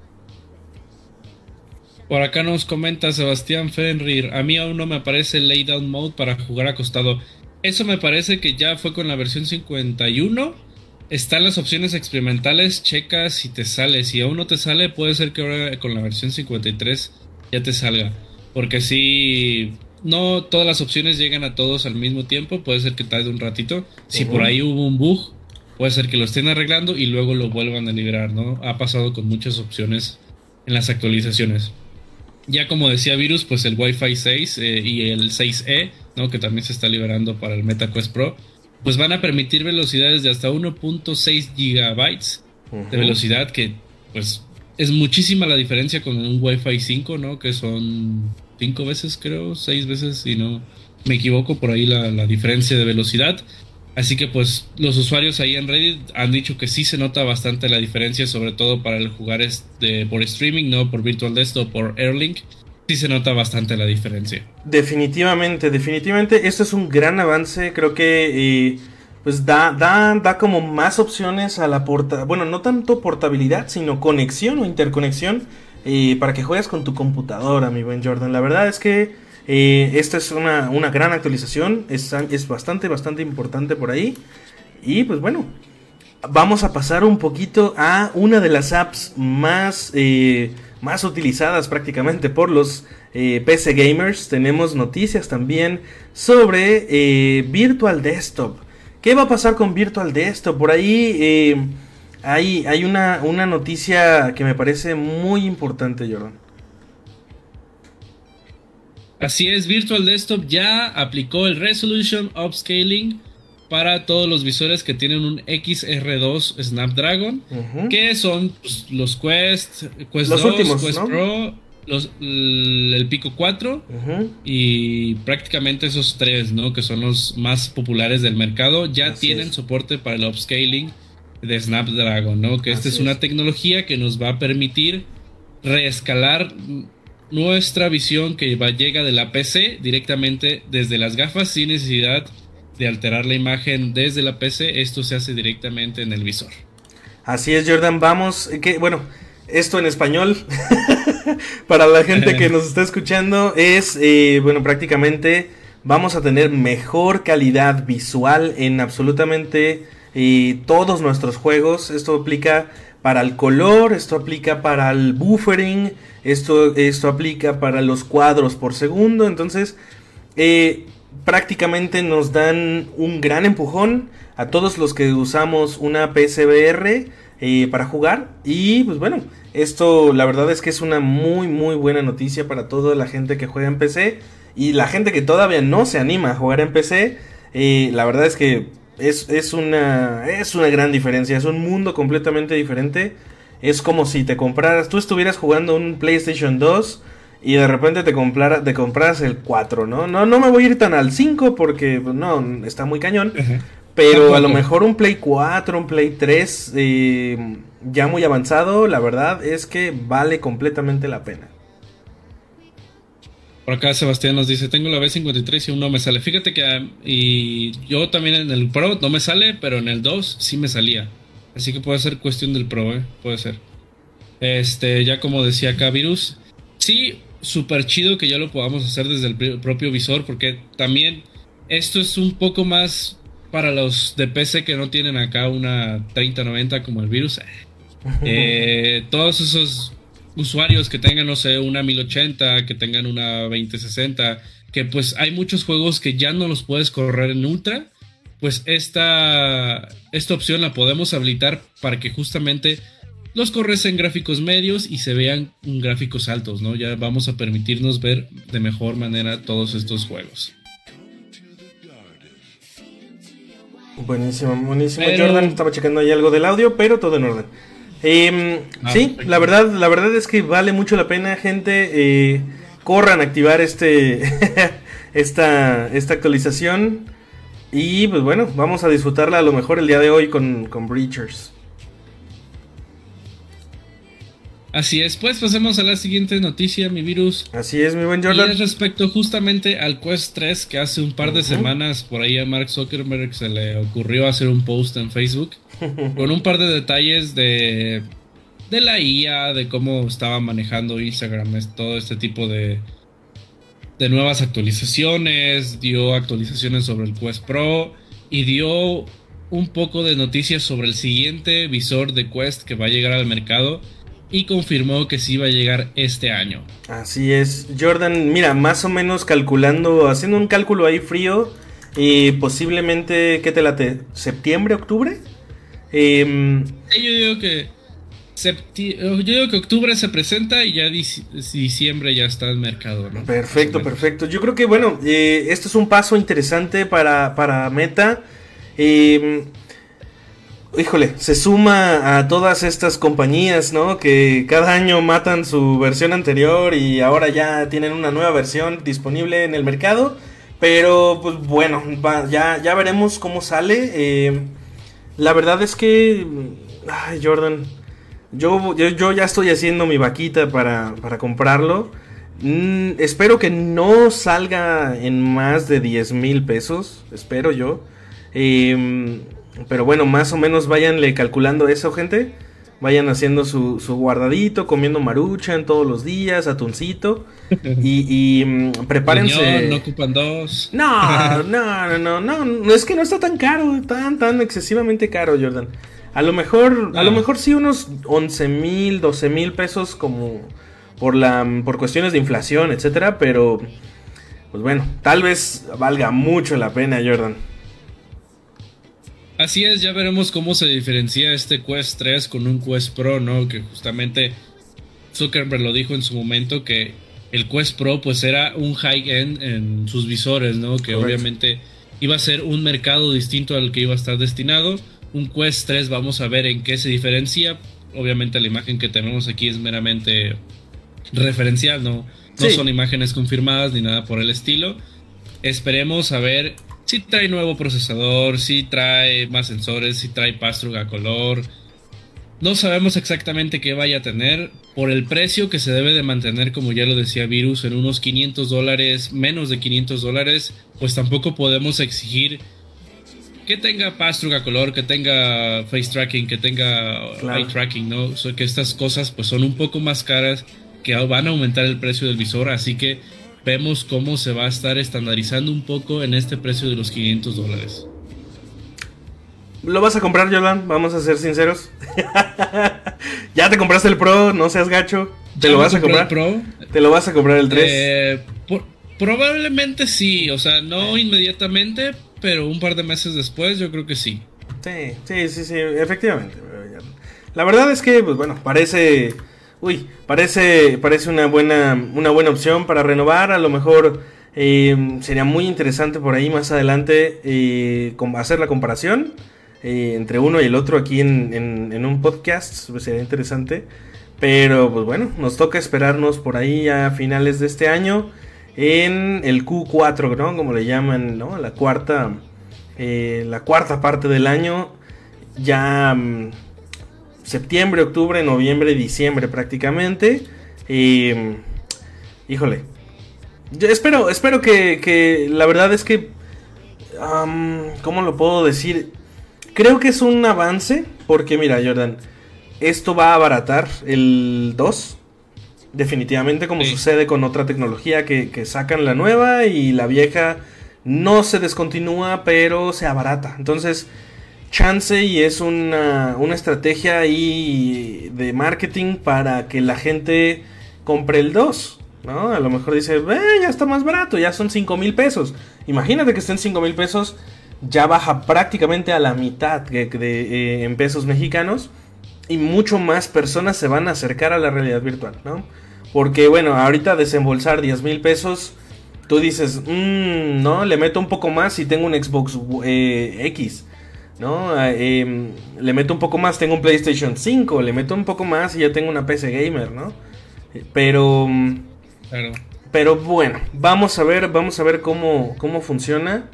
Por acá nos comenta Sebastián Fenrir: a mí aún no me aparece el laydown mode para jugar acostado. Eso me parece que ya fue con la versión 51. Están las opciones experimentales, checa si te sale. Si aún no te sale, puede ser que ahora con la versión 53 ya te salga. Porque si no todas las opciones llegan a todos al mismo tiempo, puede ser que tarde un ratito. Si por ahí hubo un bug, puede ser que lo estén arreglando y luego lo vuelvan a liberar, ¿no? Ha pasado con muchas opciones en las actualizaciones. Ya como decía Virus, pues el Wi-Fi 6 y el 6E, ¿no? Que también se está liberando para el MetaQuest Pro, pues van a permitir velocidades de hasta 1.6 gigabytes de velocidad, que pues es muchísima la diferencia con un Wi-Fi 5, ¿no? Que son 5 veces, creo, 6 veces, si no me equivoco, por ahí la diferencia de velocidad. Así que pues los usuarios ahí en Reddit han dicho que sí se nota bastante la diferencia, sobre todo para el jugar por streaming, no por Virtual Desktop o por Airlink. Sí se nota bastante la diferencia. Definitivamente, esto es un gran avance. Creo que pues da como más opciones a la bueno, no tanto portabilidad, sino conexión o interconexión para que juegues con tu computadora, mi buen Jordan. La verdad es que esta es una gran actualización, es bastante importante por ahí. Y pues bueno, vamos a pasar un poquito a una de las apps más utilizadas prácticamente por los PC gamers. Tenemos noticias también sobre Virtual Desktop. ¿Qué va a pasar con Virtual Desktop? Por ahí hay una noticia que me parece muy importante, Jordan. Así es, Virtual Desktop ya aplicó el Resolution Upscaling para todos los visores que tienen un XR2 Snapdragon, que son pues, los Quest los 2, últimos, Quest ¿no? Pro, el Pico 4 y prácticamente esos tres, ¿no? Que son los más populares del mercado, ya tienen soporte para el upscaling de Snapdragon, ¿no? Que esta es una tecnología que nos va a permitir reescalar nuestra visión que llega de la PC directamente desde las gafas sin necesidad de alterar la imagen desde la PC. Esto se hace directamente en el visor. Así es, Jordan. Vamos, bueno, esto en español para la gente que nos está escuchando es, bueno, prácticamente vamos a tener mejor calidad visual en absolutamente todos nuestros juegos. Esto aplica para el color, esto aplica para el buffering, esto aplica para los cuadros por segundo. Entonces prácticamente nos dan un gran empujón a todos los que usamos una PSVR. para jugar. Y pues bueno, esto la verdad es que es una muy muy buena noticia para toda la gente que juega en PC y la gente que todavía no se anima a jugar en PC. La verdad es que es una gran diferencia, es un mundo completamente diferente. Es como si tú estuvieras jugando un PlayStation 2 y de repente te compraras el 4, ¿no? No me voy a ir tan al 5 porque pues, no, está muy cañón. Pero a lo mejor un Play 4, un Play 3 ya muy avanzado, la verdad es que vale completamente la pena. Por acá Sebastián nos dice, tengo la B53 y aún no me sale. Fíjate que y yo también en el Pro no me sale, pero en el 2 sí me salía. Así que puede ser cuestión del Pro, puede ser. Ya como decía acá Virus, sí, súper chido que ya lo podamos hacer desde el propio visor, porque también esto es un poco más para los de PC que no tienen acá una 3090 como el Virus. Todos esos usuarios que tengan, no sé, una 1080, que tengan una 2060, que pues hay muchos juegos que ya no los puedes correr en ultra, pues esta opción la podemos habilitar para que justamente los corres en gráficos medios y se vean gráficos altos, ¿no? Ya vamos a permitirnos ver de mejor manera todos estos juegos. Buenísimo. Jordan estaba checando ahí algo del audio, pero todo en orden. Sí, perfecto. la verdad es que vale mucho la pena, gente. Corran a activar esta actualización. Y pues bueno, vamos a disfrutarla a lo mejor el día de hoy con Breachers. Así es, pues pasemos a la siguiente noticia, mi Virus. Así es, mi buen Jordan. Y es respecto justamente al Quest 3, que hace un par de semanas por ahí a Mark Zuckerberg se le ocurrió hacer un post en Facebook con un par de detalles de la IA, de cómo estaba manejando Instagram, todo este tipo de nuevas actualizaciones, dio actualizaciones sobre el Quest Pro y dio un poco de noticias sobre el siguiente visor de Quest que va a llegar al mercado. Y confirmó que sí va a llegar este año. Así es, Jordan, mira, más o menos haciendo un cálculo ahí frío, posiblemente, ¿qué te late? ¿Septiembre, octubre? Yo digo que octubre se presenta y ya diciembre ya está en mercado, ¿no? Perfecto. Yo creo que, bueno, esto es un paso interesante para Meta. Híjole, se suma a todas estas compañías, ¿no? Que cada año matan su versión anterior y ahora ya tienen una nueva versión disponible en el mercado. Pero, pues bueno, ya veremos cómo sale. La verdad es que... Ay, Jordan, yo ya estoy haciendo mi vaquita para comprarlo. Espero que no salga en más de 10,000 pesos, espero yo. Pero bueno, más o menos váyanle calculando eso, gente. Vayan haciendo su guardadito, comiendo maruchan todos los días, atuncito. Y prepárense. Señor, no ocupan dos. No, es que no está tan caro, tan excesivamente caro, Jordan. A lo mejor sí unos 11,000, 12,000 pesos como por cuestiones de inflación, etcétera. Pero, pues bueno, tal vez valga mucho la pena, Jordan. Así es, ya veremos cómo se diferencia este Quest 3 con un Quest Pro, ¿no? Que justamente Zuckerberg lo dijo en su momento que el Quest Pro pues era un high-end en sus visores, ¿no? Que correcto. Obviamente iba a ser un mercado distinto al que iba a estar destinado. Un Quest 3 vamos a ver en qué se diferencia. Obviamente la imagen que tenemos aquí es meramente referencial, ¿no? No son imágenes confirmadas ni nada por el estilo. Esperemos a ver... Si trae nuevo procesador, si trae más sensores, si trae pass-through a color. No sabemos exactamente qué vaya a tener. Por el precio que se debe de mantener, como ya lo decía Virus, en unos $500, menos de $500, pues tampoco podemos exigir que tenga pass-through a color, que tenga face tracking, que tenga eye tracking, ¿no? Que estas cosas pues son un poco más caras, que van a aumentar el precio del visor, así que vemos cómo se va a estar estandarizando un poco en este precio de los $500. ¿Lo vas a comprar, Jordan? Vamos a ser sinceros. Ya te compraste el Pro, no seas gacho. ¿Te lo vas a comprar? Pro. ¿Te lo vas a comprar el 3? Probablemente sí, o sea, no inmediatamente, pero un par de meses después yo creo que sí. Sí, efectivamente. La verdad es que, pues bueno, parece una buena opción para renovar. A lo mejor sería muy interesante por ahí más adelante hacer la comparación entre uno y el otro aquí en un podcast. Pues sería interesante. Pero pues bueno, nos toca esperarnos por ahí a finales de este año en el Q4, ¿no? Como le llaman, ¿no? La cuarta parte del año. Ya septiembre, octubre, noviembre, diciembre prácticamente. Híjole. Yo espero que la verdad es que ¿cómo lo puedo decir? Creo que es un avance, porque mira, Jordan, esto va a abaratar el 2, definitivamente, como sucede con otra tecnología que sacan la nueva y la vieja no se descontinúa, pero se abarata. Entonces, chance y es una estrategia ahí de marketing para que la gente compre el 2, ¿no? A lo mejor dice, ya está más barato, ya son 5,000 pesos. Imagínate que estén 5,000 pesos, ya baja prácticamente a la mitad en pesos mexicanos. Y mucho más personas se van a acercar a la realidad virtual, ¿no? Porque bueno, ahorita desembolsar 10,000 pesos, tú dices, no, le meto un poco más y tengo un Xbox X, ¿no? Le meto un poco más, tengo un PlayStation 5, le meto un poco más y ya tengo una PC gamer, ¿no? Pero bueno, vamos a ver cómo funciona.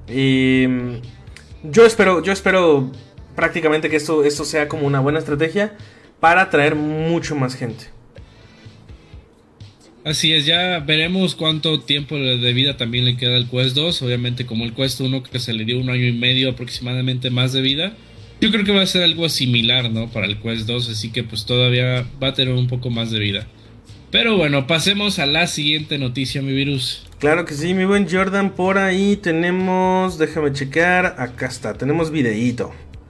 Yo espero prácticamente que esto sea como una buena estrategia para atraer mucho más gente. Así es, ya veremos cuánto tiempo de vida también le queda al Quest 2. Obviamente, como el Quest 1 que se le dio 1 año y medio aproximadamente más de vida, yo creo que va a ser algo similar, ¿no? Para el Quest 2, así que pues todavía va a tener un poco más de vida. Pero bueno, pasemos a la siguiente noticia, mi virus. Claro que sí, mi buen Jordan. Por ahí tenemos, déjame checar, acá está, tenemos videíto.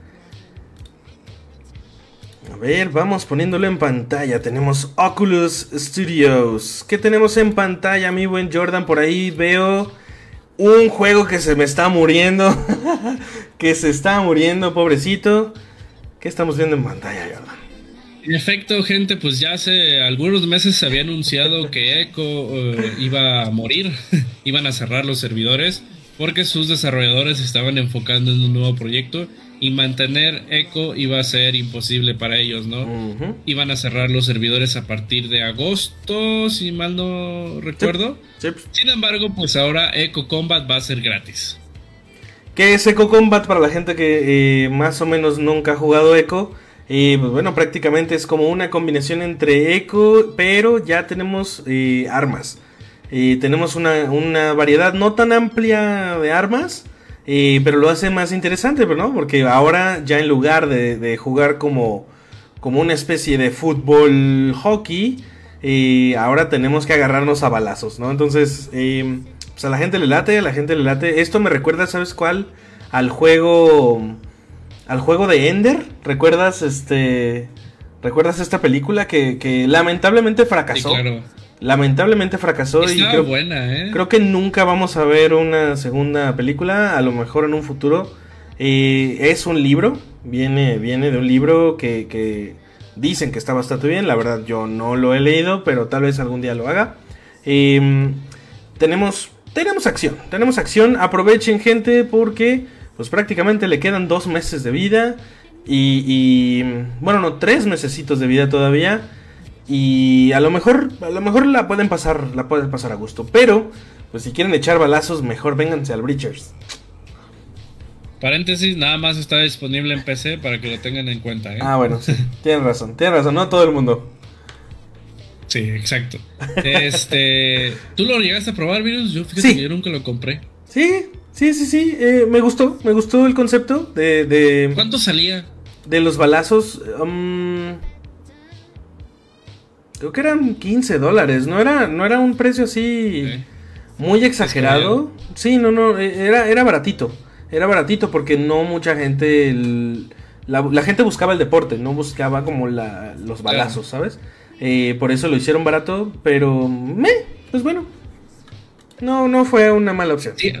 A ver, vamos poniéndolo en pantalla. Tenemos Oculus Studios. ¿Qué tenemos en pantalla, mi buen Jordan? Por ahí veo un juego que se me está muriendo. Que se está muriendo, pobrecito. ¿Qué estamos viendo en pantalla, Jordan? En efecto, gente, pues ya hace algunos meses se había anunciado que Echo iba a morir. Iban a cerrar los servidores porque sus desarrolladores se estaban enfocando en un nuevo proyecto. Y mantener Echo iba a ser imposible para ellos, ¿no? Uh-huh. Iban a cerrar los servidores a partir de agosto, si mal no recuerdo. Sí. Sin embargo, pues ahora Echo Combat va a ser gratis. ¿Qué es Echo Combat para la gente que más o menos nunca ha jugado Echo? Pues bueno, prácticamente es como una combinación entre Echo, pero ya tenemos armas. Tenemos una variedad no tan amplia de armas. Pero lo hace más interesante, ¿no? Porque ahora ya en lugar de jugar como una especie de fútbol hockey, ahora tenemos que agarrarnos a balazos, ¿no? Entonces, pues a la gente le late. Esto me recuerda, ¿sabes cuál? Al juego de Ender. ¿Recuerdas esta película que lamentablemente fracasó? Sí, claro. Lamentablemente fracasó. Estaba buena, creo que nunca vamos a ver una segunda película. A lo mejor en un futuro. Es un libro. Viene de un libro que dicen que está bastante bien. La verdad yo no lo he leído, pero tal vez algún día lo haga. Tenemos acción. Aprovechen, gente, porque pues prácticamente le quedan 2 meses de vida. Bueno, no, 3 mesecitos de vida todavía. Y a lo mejor la pueden pasar a gusto. Pero, pues si quieren echar balazos, mejor vénganse al Breachers. Paréntesis, nada más está disponible en PC para que lo tengan en cuenta, ¿eh? Ah, bueno, sí, tienen razón, no todo el mundo. Sí, exacto. ¿Tú lo llegaste a probar, Virus? Fíjate que yo nunca lo compré. Sí. Me gustó el concepto de ¿Cuánto salía? De los balazos. Creo que eran $15. No era un precio así muy exagerado. Sí, no, era baratito. Era baratito porque no mucha gente. La gente buscaba el deporte, no buscaba como los balazos, ¿sabes? Por eso lo hicieron barato, pero pues bueno. No fue una mala opción. Sí.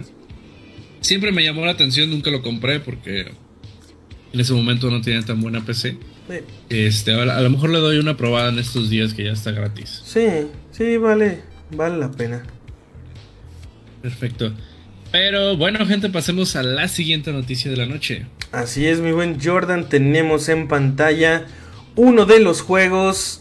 Siempre me llamó la atención, nunca lo compré porque en ese momento no tenía tan buena PC. A lo mejor le doy una probada en estos días que ya está gratis. Sí, vale la pena. Perfecto. Pero bueno, gente, pasemos a la siguiente noticia de la noche. Así es, mi buen Jordan, tenemos en pantalla uno de los juegos,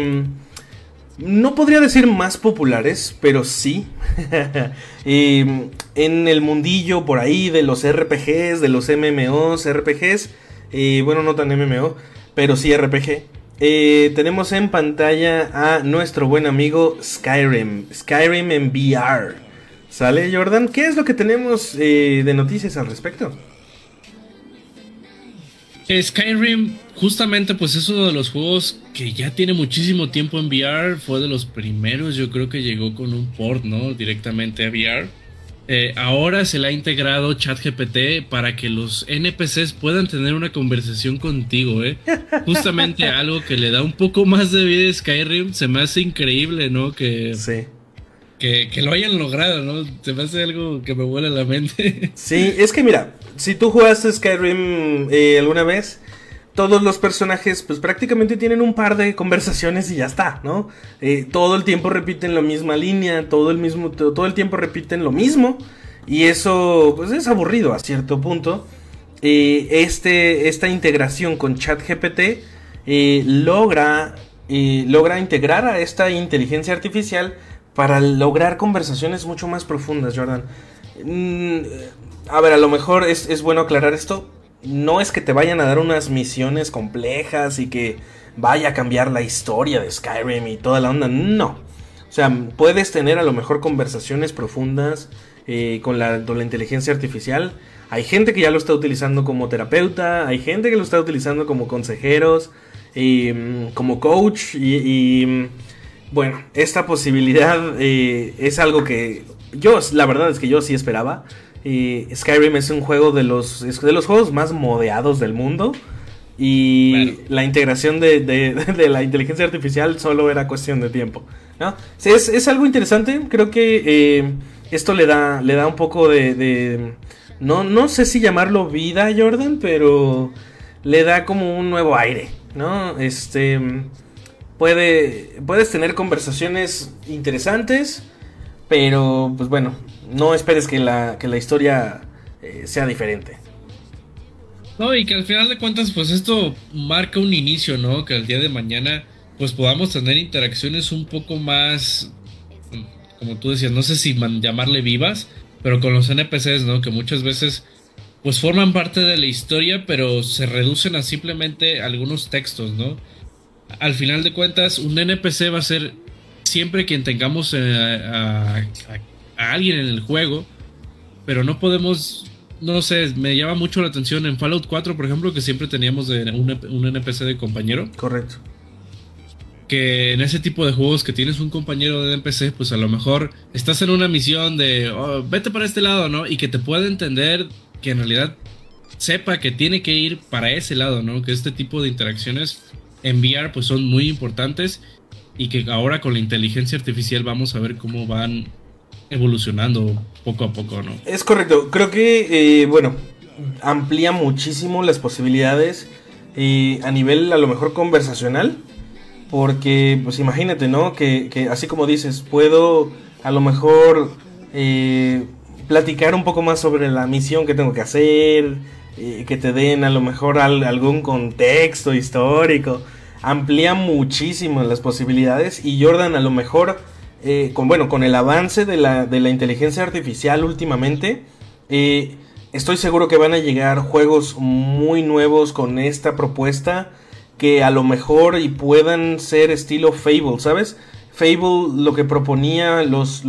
no podría decir más populares, pero sí, en el mundillo por ahí de los RPGs, de los MMOs, RPGs, bueno, no tan MMO, pero sí RPG. Tenemos en pantalla a nuestro buen amigo Skyrim en VR. ¿Sale, Jordan? ¿Qué es lo que tenemos de noticias al respecto? Skyrim justamente pues es uno de los juegos que ya tiene muchísimo tiempo en VR. Fue de los primeros, yo creo que llegó con un port, ¿no? Directamente a VR. Ahora se le ha integrado ChatGPT para que los NPCs puedan tener una conversación contigo, Justamente algo que le da un poco más de vida a Skyrim. Se me hace increíble, ¿no? Sí. Que lo hayan logrado, ¿no? Se me hace algo que me vuela la mente. Sí, es que mira, si tú jugaste Skyrim alguna vez, todos los personajes pues prácticamente tienen un par de conversaciones y ya está, ¿no? Todo el tiempo repiten la misma línea, todo el tiempo repiten lo mismo, y eso pues es aburrido a cierto punto. Esta integración con ChatGPT logra integrar a esta inteligencia artificial para lograr conversaciones mucho más profundas, Jordan. A ver, a lo mejor es bueno aclarar esto. No es que te vayan a dar unas misiones complejas y que vaya a cambiar la historia de Skyrim y toda la onda. No. O sea, puedes tener a lo mejor conversaciones profundas con la inteligencia artificial. Hay gente que ya lo está utilizando como terapeuta. Hay gente que lo está utilizando como consejeros, como coach y bueno, esta posibilidad es algo que la verdad es que yo sí esperaba. Skyrim es un juego de los juegos más modeados del mundo. Y bueno, la integración de la inteligencia artificial solo era cuestión de tiempo, ¿no? Sí, es algo interesante. Creo que esto le da un poco de no sé si llamarlo vida, Jordan, pero le da como un nuevo aire, ¿no? Puedes tener conversaciones interesantes, pero pues bueno, no esperes que la historia sea diferente. No, y que al final de cuentas pues esto marca un inicio, ¿no? Que al día de mañana pues podamos tener interacciones un poco más, como tú decías, no sé si llamarle vivas, pero con los NPCs, ¿no? Que muchas veces pues forman parte de la historia, pero se reducen a simplemente algunos textos, ¿no? Al final de cuentas, un NPC va a ser siempre quien tengamos a alguien en el juego, pero no podemos, no sé, me llama mucho la atención en Fallout 4, por ejemplo, que siempre teníamos un NPC de compañero. Correcto. Que en ese tipo de juegos que tienes un compañero de NPC, pues a lo mejor estás en una misión de vete para este lado, ¿no? Y que te pueda entender, que en realidad sepa que tiene que ir para ese lado, ¿no? Que este tipo de interacciones en VR pues son muy importantes, y que ahora con la inteligencia artificial vamos a ver cómo van evolucionando poco a poco, ¿no? Es correcto, creo que bueno, amplía muchísimo las posibilidades a nivel a lo mejor conversacional, porque pues imagínate, ¿no? Que así como dices, puedo a lo mejor platicar un poco más sobre la misión que tengo que hacer, que te den a lo mejor algún contexto histórico. Amplía muchísimo las posibilidades. Y Jordan, a lo mejor con el avance de la inteligencia artificial últimamente, estoy seguro que van a llegar juegos muy nuevos con esta propuesta, que a lo mejor y puedan ser estilo Fable, ¿sabes? Fable, lo que proponía los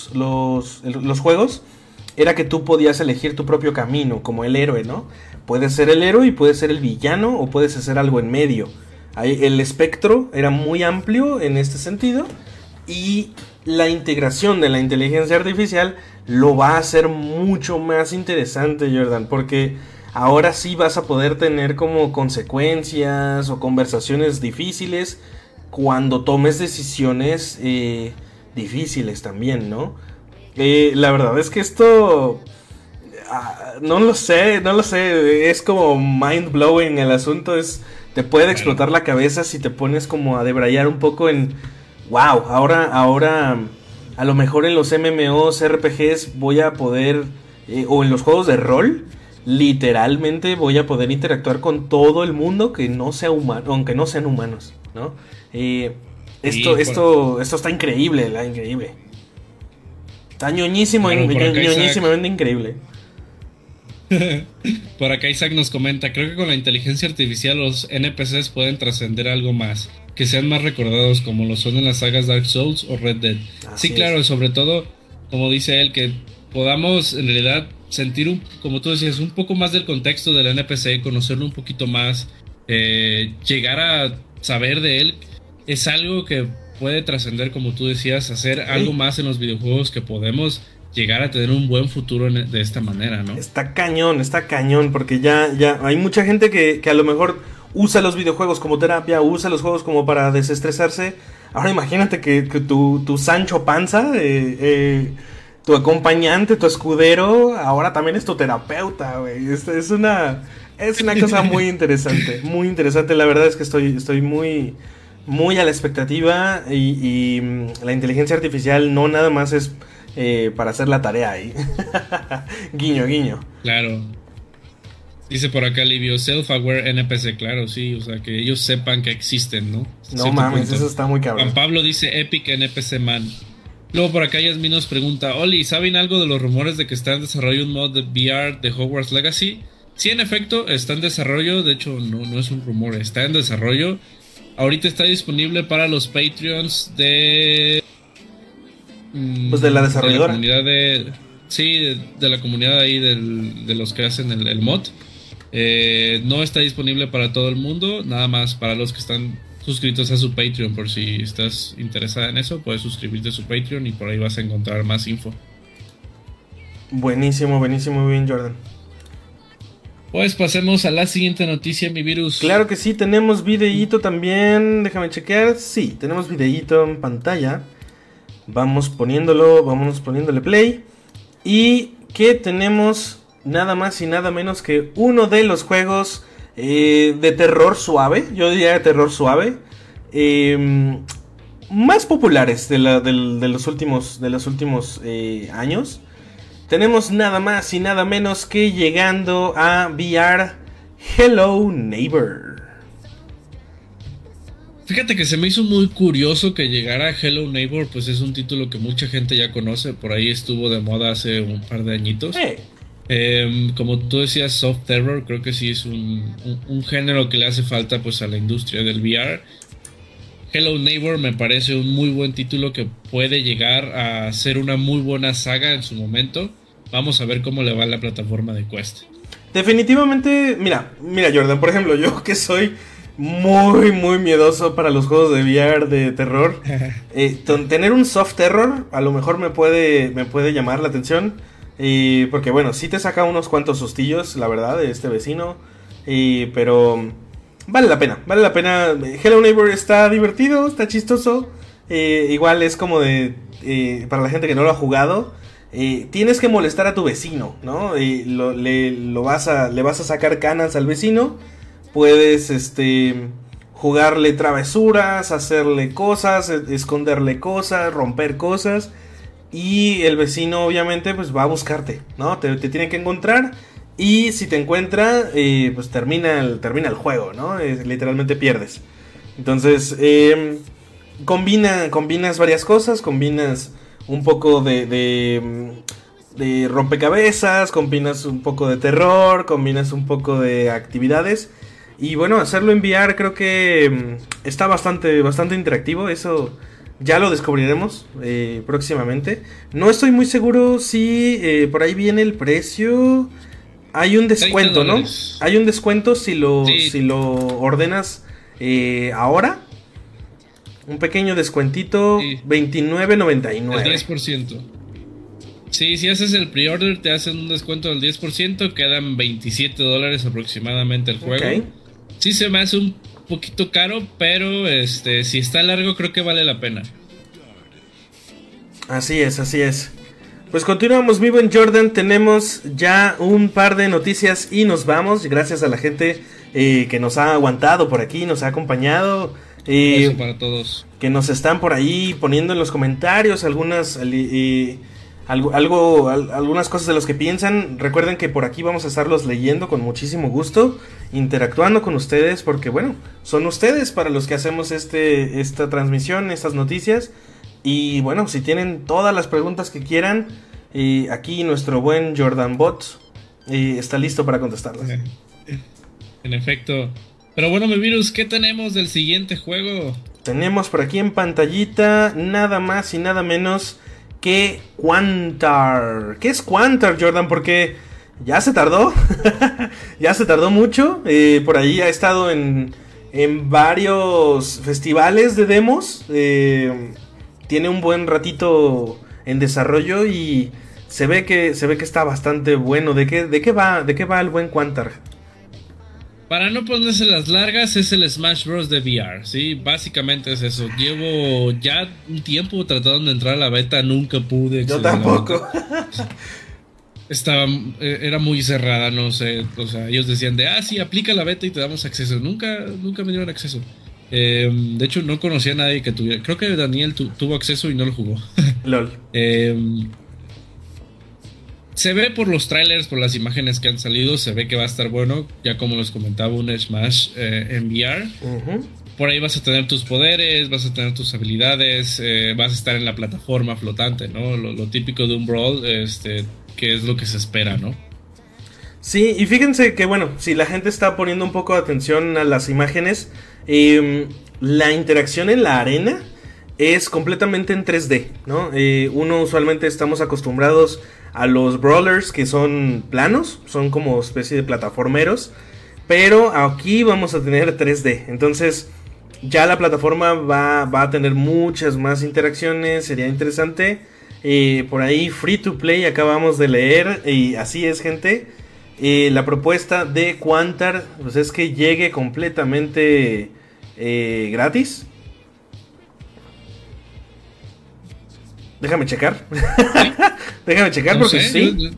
juegos era que tú podías elegir tu propio camino, como el héroe, ¿no? Puedes ser el héroe y puedes ser el villano, o puedes hacer algo en medio. El espectro era muy amplio en este sentido, y la integración de la inteligencia artificial lo va a hacer mucho más interesante, Jordan, porque ahora sí vas a poder tener como consecuencias o conversaciones difíciles cuando tomes decisiones difíciles también, ¿no? La verdad es que esto No lo sé, es como mind blowing el asunto, te puede explotar la cabeza si te pones como a debrayar un poco en, wow, ahora a lo mejor en los MMOs, RPGs voy a poder, o en los juegos de rol, literalmente voy a poder interactuar con todo el mundo que no sea humano, aunque no sean humanos, ¿no? Esto está increíble, increíble. Está ñoñísimamente increíble. Por acá Isaac nos comenta, creo que con la inteligencia artificial los NPCs pueden trascender algo más, que sean más recordados como lo son en las sagas Dark Souls o Red Dead. Sí, claro, sobre todo, como dice él, que podamos en realidad sentir, como tú decías, un poco más del contexto del NPC, conocerlo un poquito más, llegar a saber de él, es algo que puede trascender, como tú decías, hacer algo más en los videojuegos, que podemos llegar a tener un buen futuro de esta manera, ¿no? Está cañón, porque ya hay mucha gente que a lo mejor usa los videojuegos como terapia, usa los juegos como para desestresarse. Ahora imagínate que tu Sancho Panza, tu acompañante, tu escudero, ahora también es tu terapeuta, güey. Es una cosa muy interesante, la verdad es que estoy muy a la expectativa y la inteligencia artificial no nada más es para hacer la tarea ahí. Guiño. Claro. Dice por acá Livio, self-aware NPC, claro, sí, o sea, que ellos sepan que existen, ¿no? No mames, eso está muy cabrón. Juan Pablo dice Epic NPC Man. Luego por acá Yasmin nos pregunta, Oli, ¿saben algo de los rumores de que está en desarrollo un mod de VR de Hogwarts Legacy? Sí, en efecto, está en desarrollo, de hecho no es un rumor, está en desarrollo. Ahorita está disponible para los Patreons de... Pues de la desarrolladora. De la comunidad de la comunidad ahí de los que hacen el mod. No está disponible para todo el mundo, nada más para los que están suscritos a su Patreon. Por si estás interesada en eso, puedes suscribirte a su Patreon y por ahí vas a encontrar más info. Buenísimo, bien, Jordan. Pues pasemos a la siguiente noticia, mi virus. Claro que sí, tenemos videíto también. Déjame chequear. Sí, tenemos videíto en pantalla. Vámonos poniéndole play. Y que tenemos nada más y nada menos que uno de los juegos de terror suave. Yo diría de terror suave. Más populares de los últimos años. Tenemos nada más y nada menos que llegando a VR Hello Neighbor. Fíjate que se me hizo muy curioso que llegara Hello Neighbor, pues es un título que mucha gente ya conoce, por ahí estuvo de moda hace un par de añitos. Como tú decías, soft terror, creo que sí es un género que le hace falta pues a la industria del VR. Hello Neighbor me parece un muy buen título que puede llegar a ser una muy buena saga en su momento. Vamos a ver cómo le va a la plataforma de Quest. Definitivamente, mira Jordan, por ejemplo, yo que soy muy miedoso para los juegos de VR de terror, tener un soft terror a lo mejor me puede llamar la atención, porque bueno, sí te saca unos cuantos sustillos, la verdad, de este vecino, pero vale la pena. Hello Neighbor está divertido, está chistoso, igual es como para la gente que no lo ha jugado, tienes que molestar a tu vecino, ¿no? Le vas a sacar canas al vecino. Puedes jugarle travesuras, hacerle cosas, esconderle cosas, romper cosas. Y el vecino obviamente pues va a buscarte, ¿no? Te tiene que encontrar. Y si te encuentra, pues termina el juego, ¿no? Literalmente pierdes. Entonces, combinas varias cosas. Combinas un poco de rompecabezas. Combinas un poco de terror. Combinas un poco de actividades. Y bueno, hacerlo en VR creo que está bastante interactivo. Eso ya lo descubriremos próximamente. No estoy muy seguro si por ahí viene el precio. Hay un descuento, ¿no? Hay un descuento si lo ordenas ahora. Un pequeño descuentito, sí. $29.99. El 10%. Sí, si haces el pre-order te hacen un descuento del 10%. Quedan $27 aproximadamente el juego. Okay. Sí se me hace un poquito caro, pero si está largo creo que vale la pena. Así es. Pues continuamos, mi buen Jordan. Tenemos ya un par de noticias y nos vamos. Gracias a la gente que nos ha aguantado por aquí, nos ha acompañado. Eso para todos. Que nos están por ahí poniendo en los comentarios algunas cosas de los que piensan. Recuerden que por aquí vamos a estarlos leyendo con muchísimo gusto, interactuando con ustedes, porque bueno, son ustedes para los que hacemos esta transmisión, estas noticias. Y bueno, si tienen todas las preguntas que quieran, aquí nuestro buen Jordan Bot está listo para contestarlas. En efecto. Pero bueno, mi virus, ¿qué tenemos del siguiente juego? Tenemos por aquí en pantallita nada más y nada menos que Quantar. ¿Qué es Quantar, Jordan? Porque ya se tardó. Ya se tardó mucho. Por ahí ha estado en varios festivales de demos. Tiene un buen ratito en desarrollo y se ve que está bastante bueno. ¿De qué va el buen Quantar? Para no ponerse las largas, es el Smash Bros. De VR, ¿sí? Básicamente es eso. Llevo ya un tiempo tratando de entrar a la beta, nunca pude. Yo tampoco. Era muy cerrada, no sé. O sea, ellos decían sí, aplica la beta y te damos acceso. Nunca me dieron acceso. De hecho, no conocía a nadie que tuviera. Creo que Daniel tuvo acceso y no lo jugó. LOL. Se ve por los trailers, por las imágenes que han salido, se ve que va a estar bueno. Ya como les comentaba, un Smash en VR. Uh-huh. Por ahí vas a tener tus poderes, vas a tener tus habilidades, vas a estar en la plataforma flotante, ¿no? Lo típico de un Brawl, que es lo que se espera, ¿no? Sí, y fíjense que bueno, si la gente está poniendo un poco de atención a las imágenes, la interacción en la arena es completamente en 3D, ¿no? Uno usualmente estamos acostumbrados a los brawlers que son planos, son como especie de plataformeros, pero aquí vamos a tener 3D, entonces ya la plataforma va a tener muchas más interacciones, sería interesante. Por ahí Free to Play acabamos de leer, y así es, gente. La propuesta de Quantar pues es que llegue completamente gratis. Déjame checar. Déjame checar no porque sé, sí.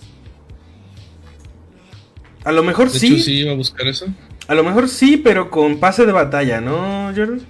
A lo mejor sí. De hecho, sí iba a buscar eso. A lo mejor sí, pero con pase de batalla, ¿no, Jordan?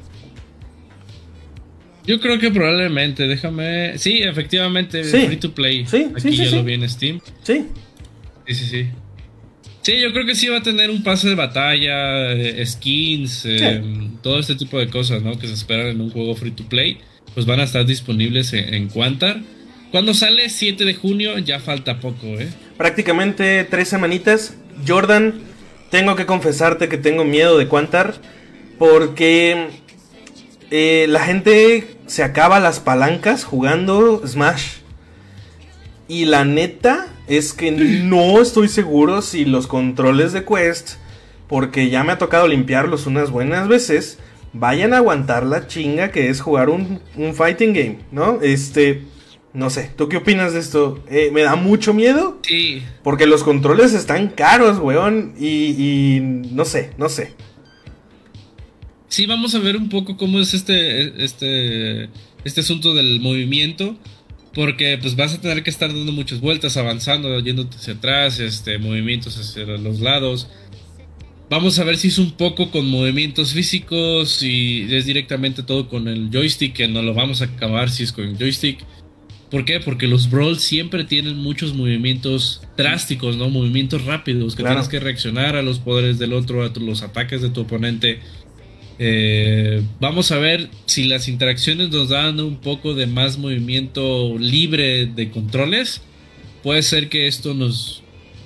Yo creo que probablemente, déjame... Sí, efectivamente, sí. Free to play. Sí, aquí sí, ya sí. Lo vi en Steam. Sí. Sí. Sí, yo creo que sí va a tener un pase de batalla, skins, todo este tipo de cosas, ¿no? Que se esperan en un juego free to play. Pues van a estar disponibles en Quantar. Cuando sale 7 de junio, ya falta poco, Prácticamente 3 semanitas. Jordan, tengo que confesarte que tengo miedo de Quantar, porque la gente se acaba las palancas jugando Smash. Y la neta es que no estoy seguro si los controles de Quest, porque ya me ha tocado limpiarlos unas buenas veces, vayan a aguantar la chinga que es jugar un fighting game, ¿no? No sé, ¿tú qué opinas de esto? Me da mucho miedo. Sí. Porque los controles están caros, weón. Y no sé. Sí, vamos a ver un poco cómo es este asunto del movimiento. Porque pues vas a tener que estar dando muchas vueltas, avanzando, yéndote hacia atrás, movimientos hacia los lados. Vamos a ver si es un poco con movimientos físicos y es directamente todo con el joystick, que no lo vamos a acabar si es con el joystick. ¿Por qué? Porque los brawls siempre tienen muchos movimientos drásticos, ¿no? Movimientos rápidos, que tienes que reaccionar a los poderes del otro, a los ataques de tu oponente. Vamos a ver si las interacciones nos dan un poco de más movimiento libre de controles. Puede ser que esto nos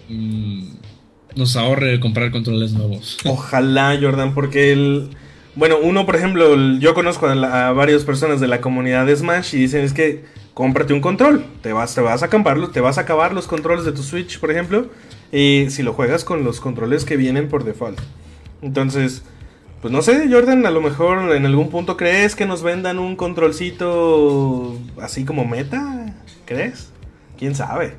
ahorre comprar controles nuevos. Ojalá, Jordan, porque bueno, uno, por ejemplo, yo conozco a varias personas de la comunidad de Smash y dicen es que cómprate un control, te vas a acabar los controles de tu Switch, por ejemplo, si lo juegas con los controles que vienen por default. Entonces, pues no sé, Jordan, a lo mejor en algún punto crees que nos vendan un controlcito así como meta, ¿crees? ¿Quién sabe?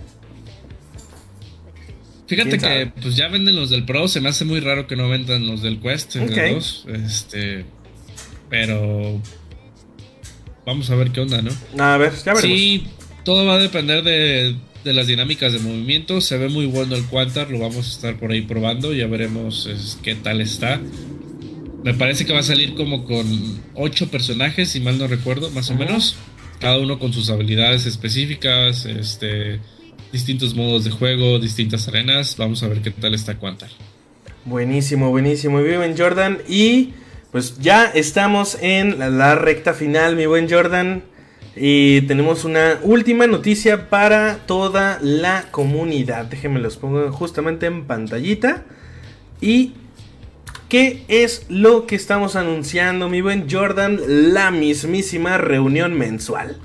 Fíjate que pues ya venden los del Pro, se me hace muy raro que no vendan los del Quest, okay. Los dos, pero vamos a ver qué onda, ¿no? A ver, ya veremos. Sí, todo va a depender de las dinámicas de movimiento. Se ve muy bueno el Quantar, lo vamos a estar por ahí probando, ya veremos qué tal está. Me parece que va a salir como con 8 personajes, si mal no recuerdo, más o menos. Cada uno con sus habilidades específicas, distintos modos de juego, distintas arenas. Vamos a ver qué tal está Quantar. Buenísimo, buenísimo, mi buen Jordan. Y pues ya estamos en la recta final, mi buen Jordan. Y tenemos una última noticia para toda la comunidad. Déjenme los pongo justamente en pantallita. Y ¿qué es lo que estamos anunciando, mi buen Jordan? La mismísima reunión mensual.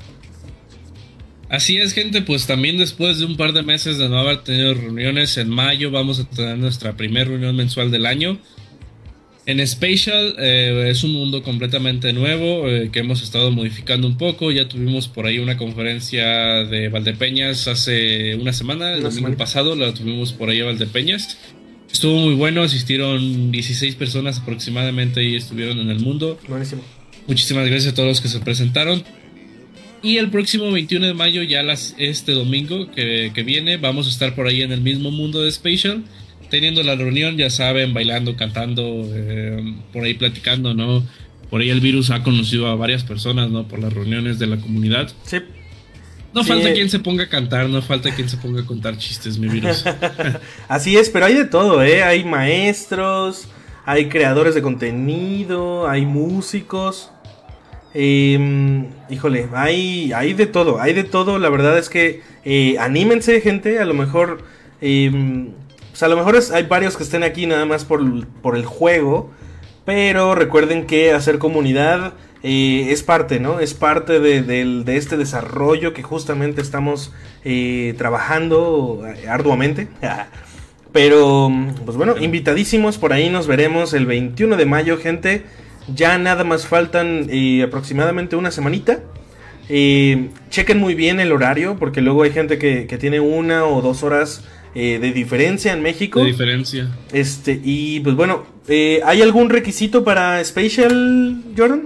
Así es, gente, pues también después de un par de meses de no haber tenido reuniones, en mayo vamos a tener nuestra primera reunión mensual del año. En Spatial es un mundo completamente nuevo que hemos estado modificando un poco. Ya tuvimos por ahí una conferencia de Valdepeñas hace una semana, el domingo pasado la tuvimos por ahí a Valdepeñas. Estuvo muy bueno, asistieron 16 personas aproximadamente y estuvieron en el mundo. Buenísimo. Muchísimas gracias a todos los que se presentaron. Y el próximo 21 de mayo, ya este domingo que viene, vamos a estar por ahí en el mismo mundo de Spatial, teniendo la reunión, ya saben, bailando, cantando, por ahí platicando, ¿no? Por ahí el virus ha conocido a varias personas, ¿no? Por las reuniones de la comunidad. Sí. No falta quien se ponga a cantar, no falta quien se ponga a contar chistes, mi virus. Así es, pero hay de todo, ¿eh? Hay maestros, hay creadores de contenido, hay músicos. Híjole, hay de todo. La verdad es que anímense, gente. A lo mejor, pues a lo mejor hay varios que estén aquí nada más por el juego. Pero recuerden que hacer comunidad es parte, ¿no? Es parte de este desarrollo que justamente estamos trabajando arduamente. Pero, pues bueno, invitadísimos. Por ahí nos veremos el 21 de mayo, gente. Ya nada más faltan aproximadamente una semanita. Chequen muy bien el horario, porque luego hay gente que tiene 1 o 2 horas de diferencia en México. De diferencia. Y pues bueno, ¿hay algún requisito para Spatial, Jordan?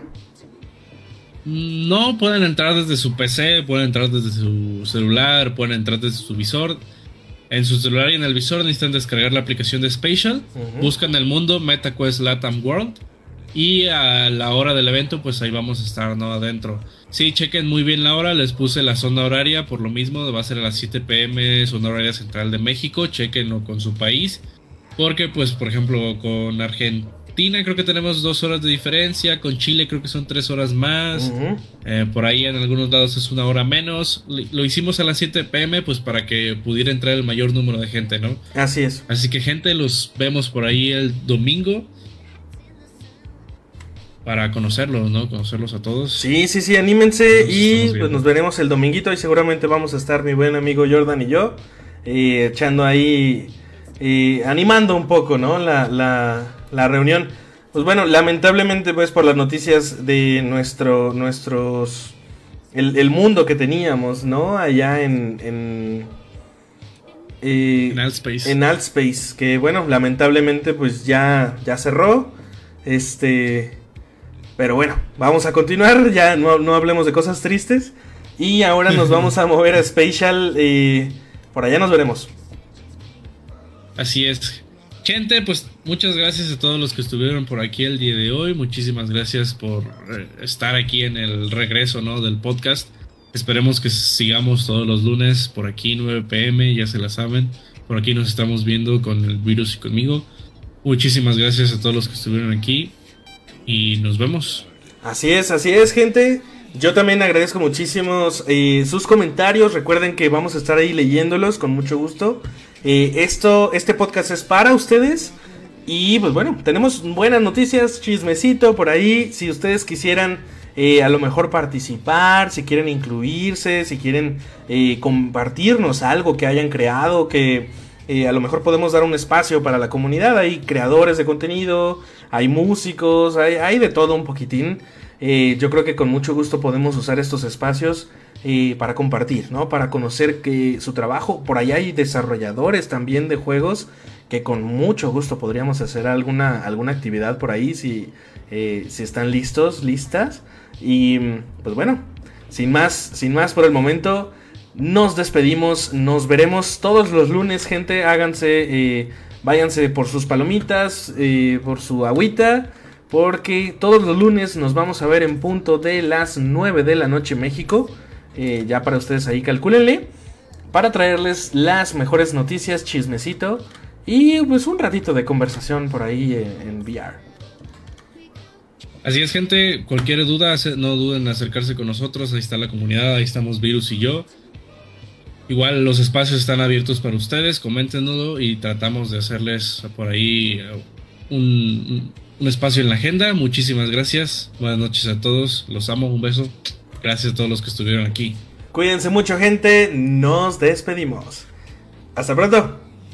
No, pueden entrar desde su PC, pueden entrar desde su celular, pueden entrar desde su visor. En su celular y en el visor necesitan descargar la aplicación de Spatial. Buscan el mundo MetaQuest Latam World. Y a la hora del evento, pues ahí vamos a estar, ¿no? Adentro. Sí, chequen muy bien la hora. Les puse la zona horaria, por lo mismo. Va a ser a las 7 p.m. zona horaria central de México. Chequenlo con su país. Porque, pues, por ejemplo, con Argentina creo que tenemos 2 horas de diferencia. Con Chile creo que son 3 horas más. Por ahí en algunos lados es 1 hora menos. Lo hicimos a las 7 p.m. pues para que pudiera entrar el mayor número de gente, ¿no? Así es. Así que, gente, los vemos por ahí el domingo. Para conocerlos, ¿no? Conocerlos a todos. Sí, anímense y pues nos veremos el dominguito. Y seguramente vamos a estar mi buen amigo Jordan y yo echando ahí, animando un poco, ¿no? La reunión. Pues bueno, lamentablemente pues por las noticias de el mundo que teníamos, ¿no? Allá en Altspace. En Altspace, que bueno, lamentablemente pues ya cerró. Pero bueno, vamos a continuar, ya no hablemos de cosas tristes. Y ahora nos vamos a mover a Spatial, por allá nos veremos. Así es. Gente, pues muchas gracias a todos los que estuvieron por aquí el día de hoy. Muchísimas gracias por estar aquí en el regreso, ¿no? Del podcast. Esperemos que sigamos todos los lunes por aquí 9 p.m, ya se la saben. Por aquí nos estamos viendo con el virus y conmigo. Muchísimas gracias a todos los que estuvieron aquí. Y nos vemos. Así es, gente. Yo también agradezco muchísimo sus comentarios. Recuerden que vamos a estar ahí leyéndolos con mucho gusto. Este podcast es para ustedes. Y pues bueno, tenemos buenas noticias, chismecito por ahí. Si ustedes quisieran a lo mejor participar, si quieren incluirse, si quieren compartirnos algo que hayan creado, que a lo mejor podemos dar un espacio para la comunidad. Hay creadores de contenido, hay músicos, hay de todo un poquitín. Yo creo que con mucho gusto podemos usar estos espacios para compartir, ¿no? Para conocer su trabajo. Por ahí hay desarrolladores también de juegos que con mucho gusto podríamos hacer alguna actividad por ahí si están listas. Y pues bueno, sin más por el momento. nos despedimos. Nos veremos todos los lunes, gente. Váyanse por sus palomitas, por su agüita, porque todos los lunes nos vamos a ver en punto de las 9 de la noche México. Ya para ustedes ahí calcúlenle, para traerles las mejores noticias, chismecito y pues un ratito de conversación por ahí en VR. Así es, gente, cualquier duda no duden en acercarse con nosotros. Ahí está la comunidad, ahí estamos Virus y yo. Igual los espacios están abiertos para ustedes, coméntenoslo y tratamos de hacerles por ahí un espacio en la agenda. Muchísimas gracias, buenas noches a todos, los amo, un beso. Gracias a todos los que estuvieron aquí. Cuídense mucho, gente, nos despedimos. Hasta pronto.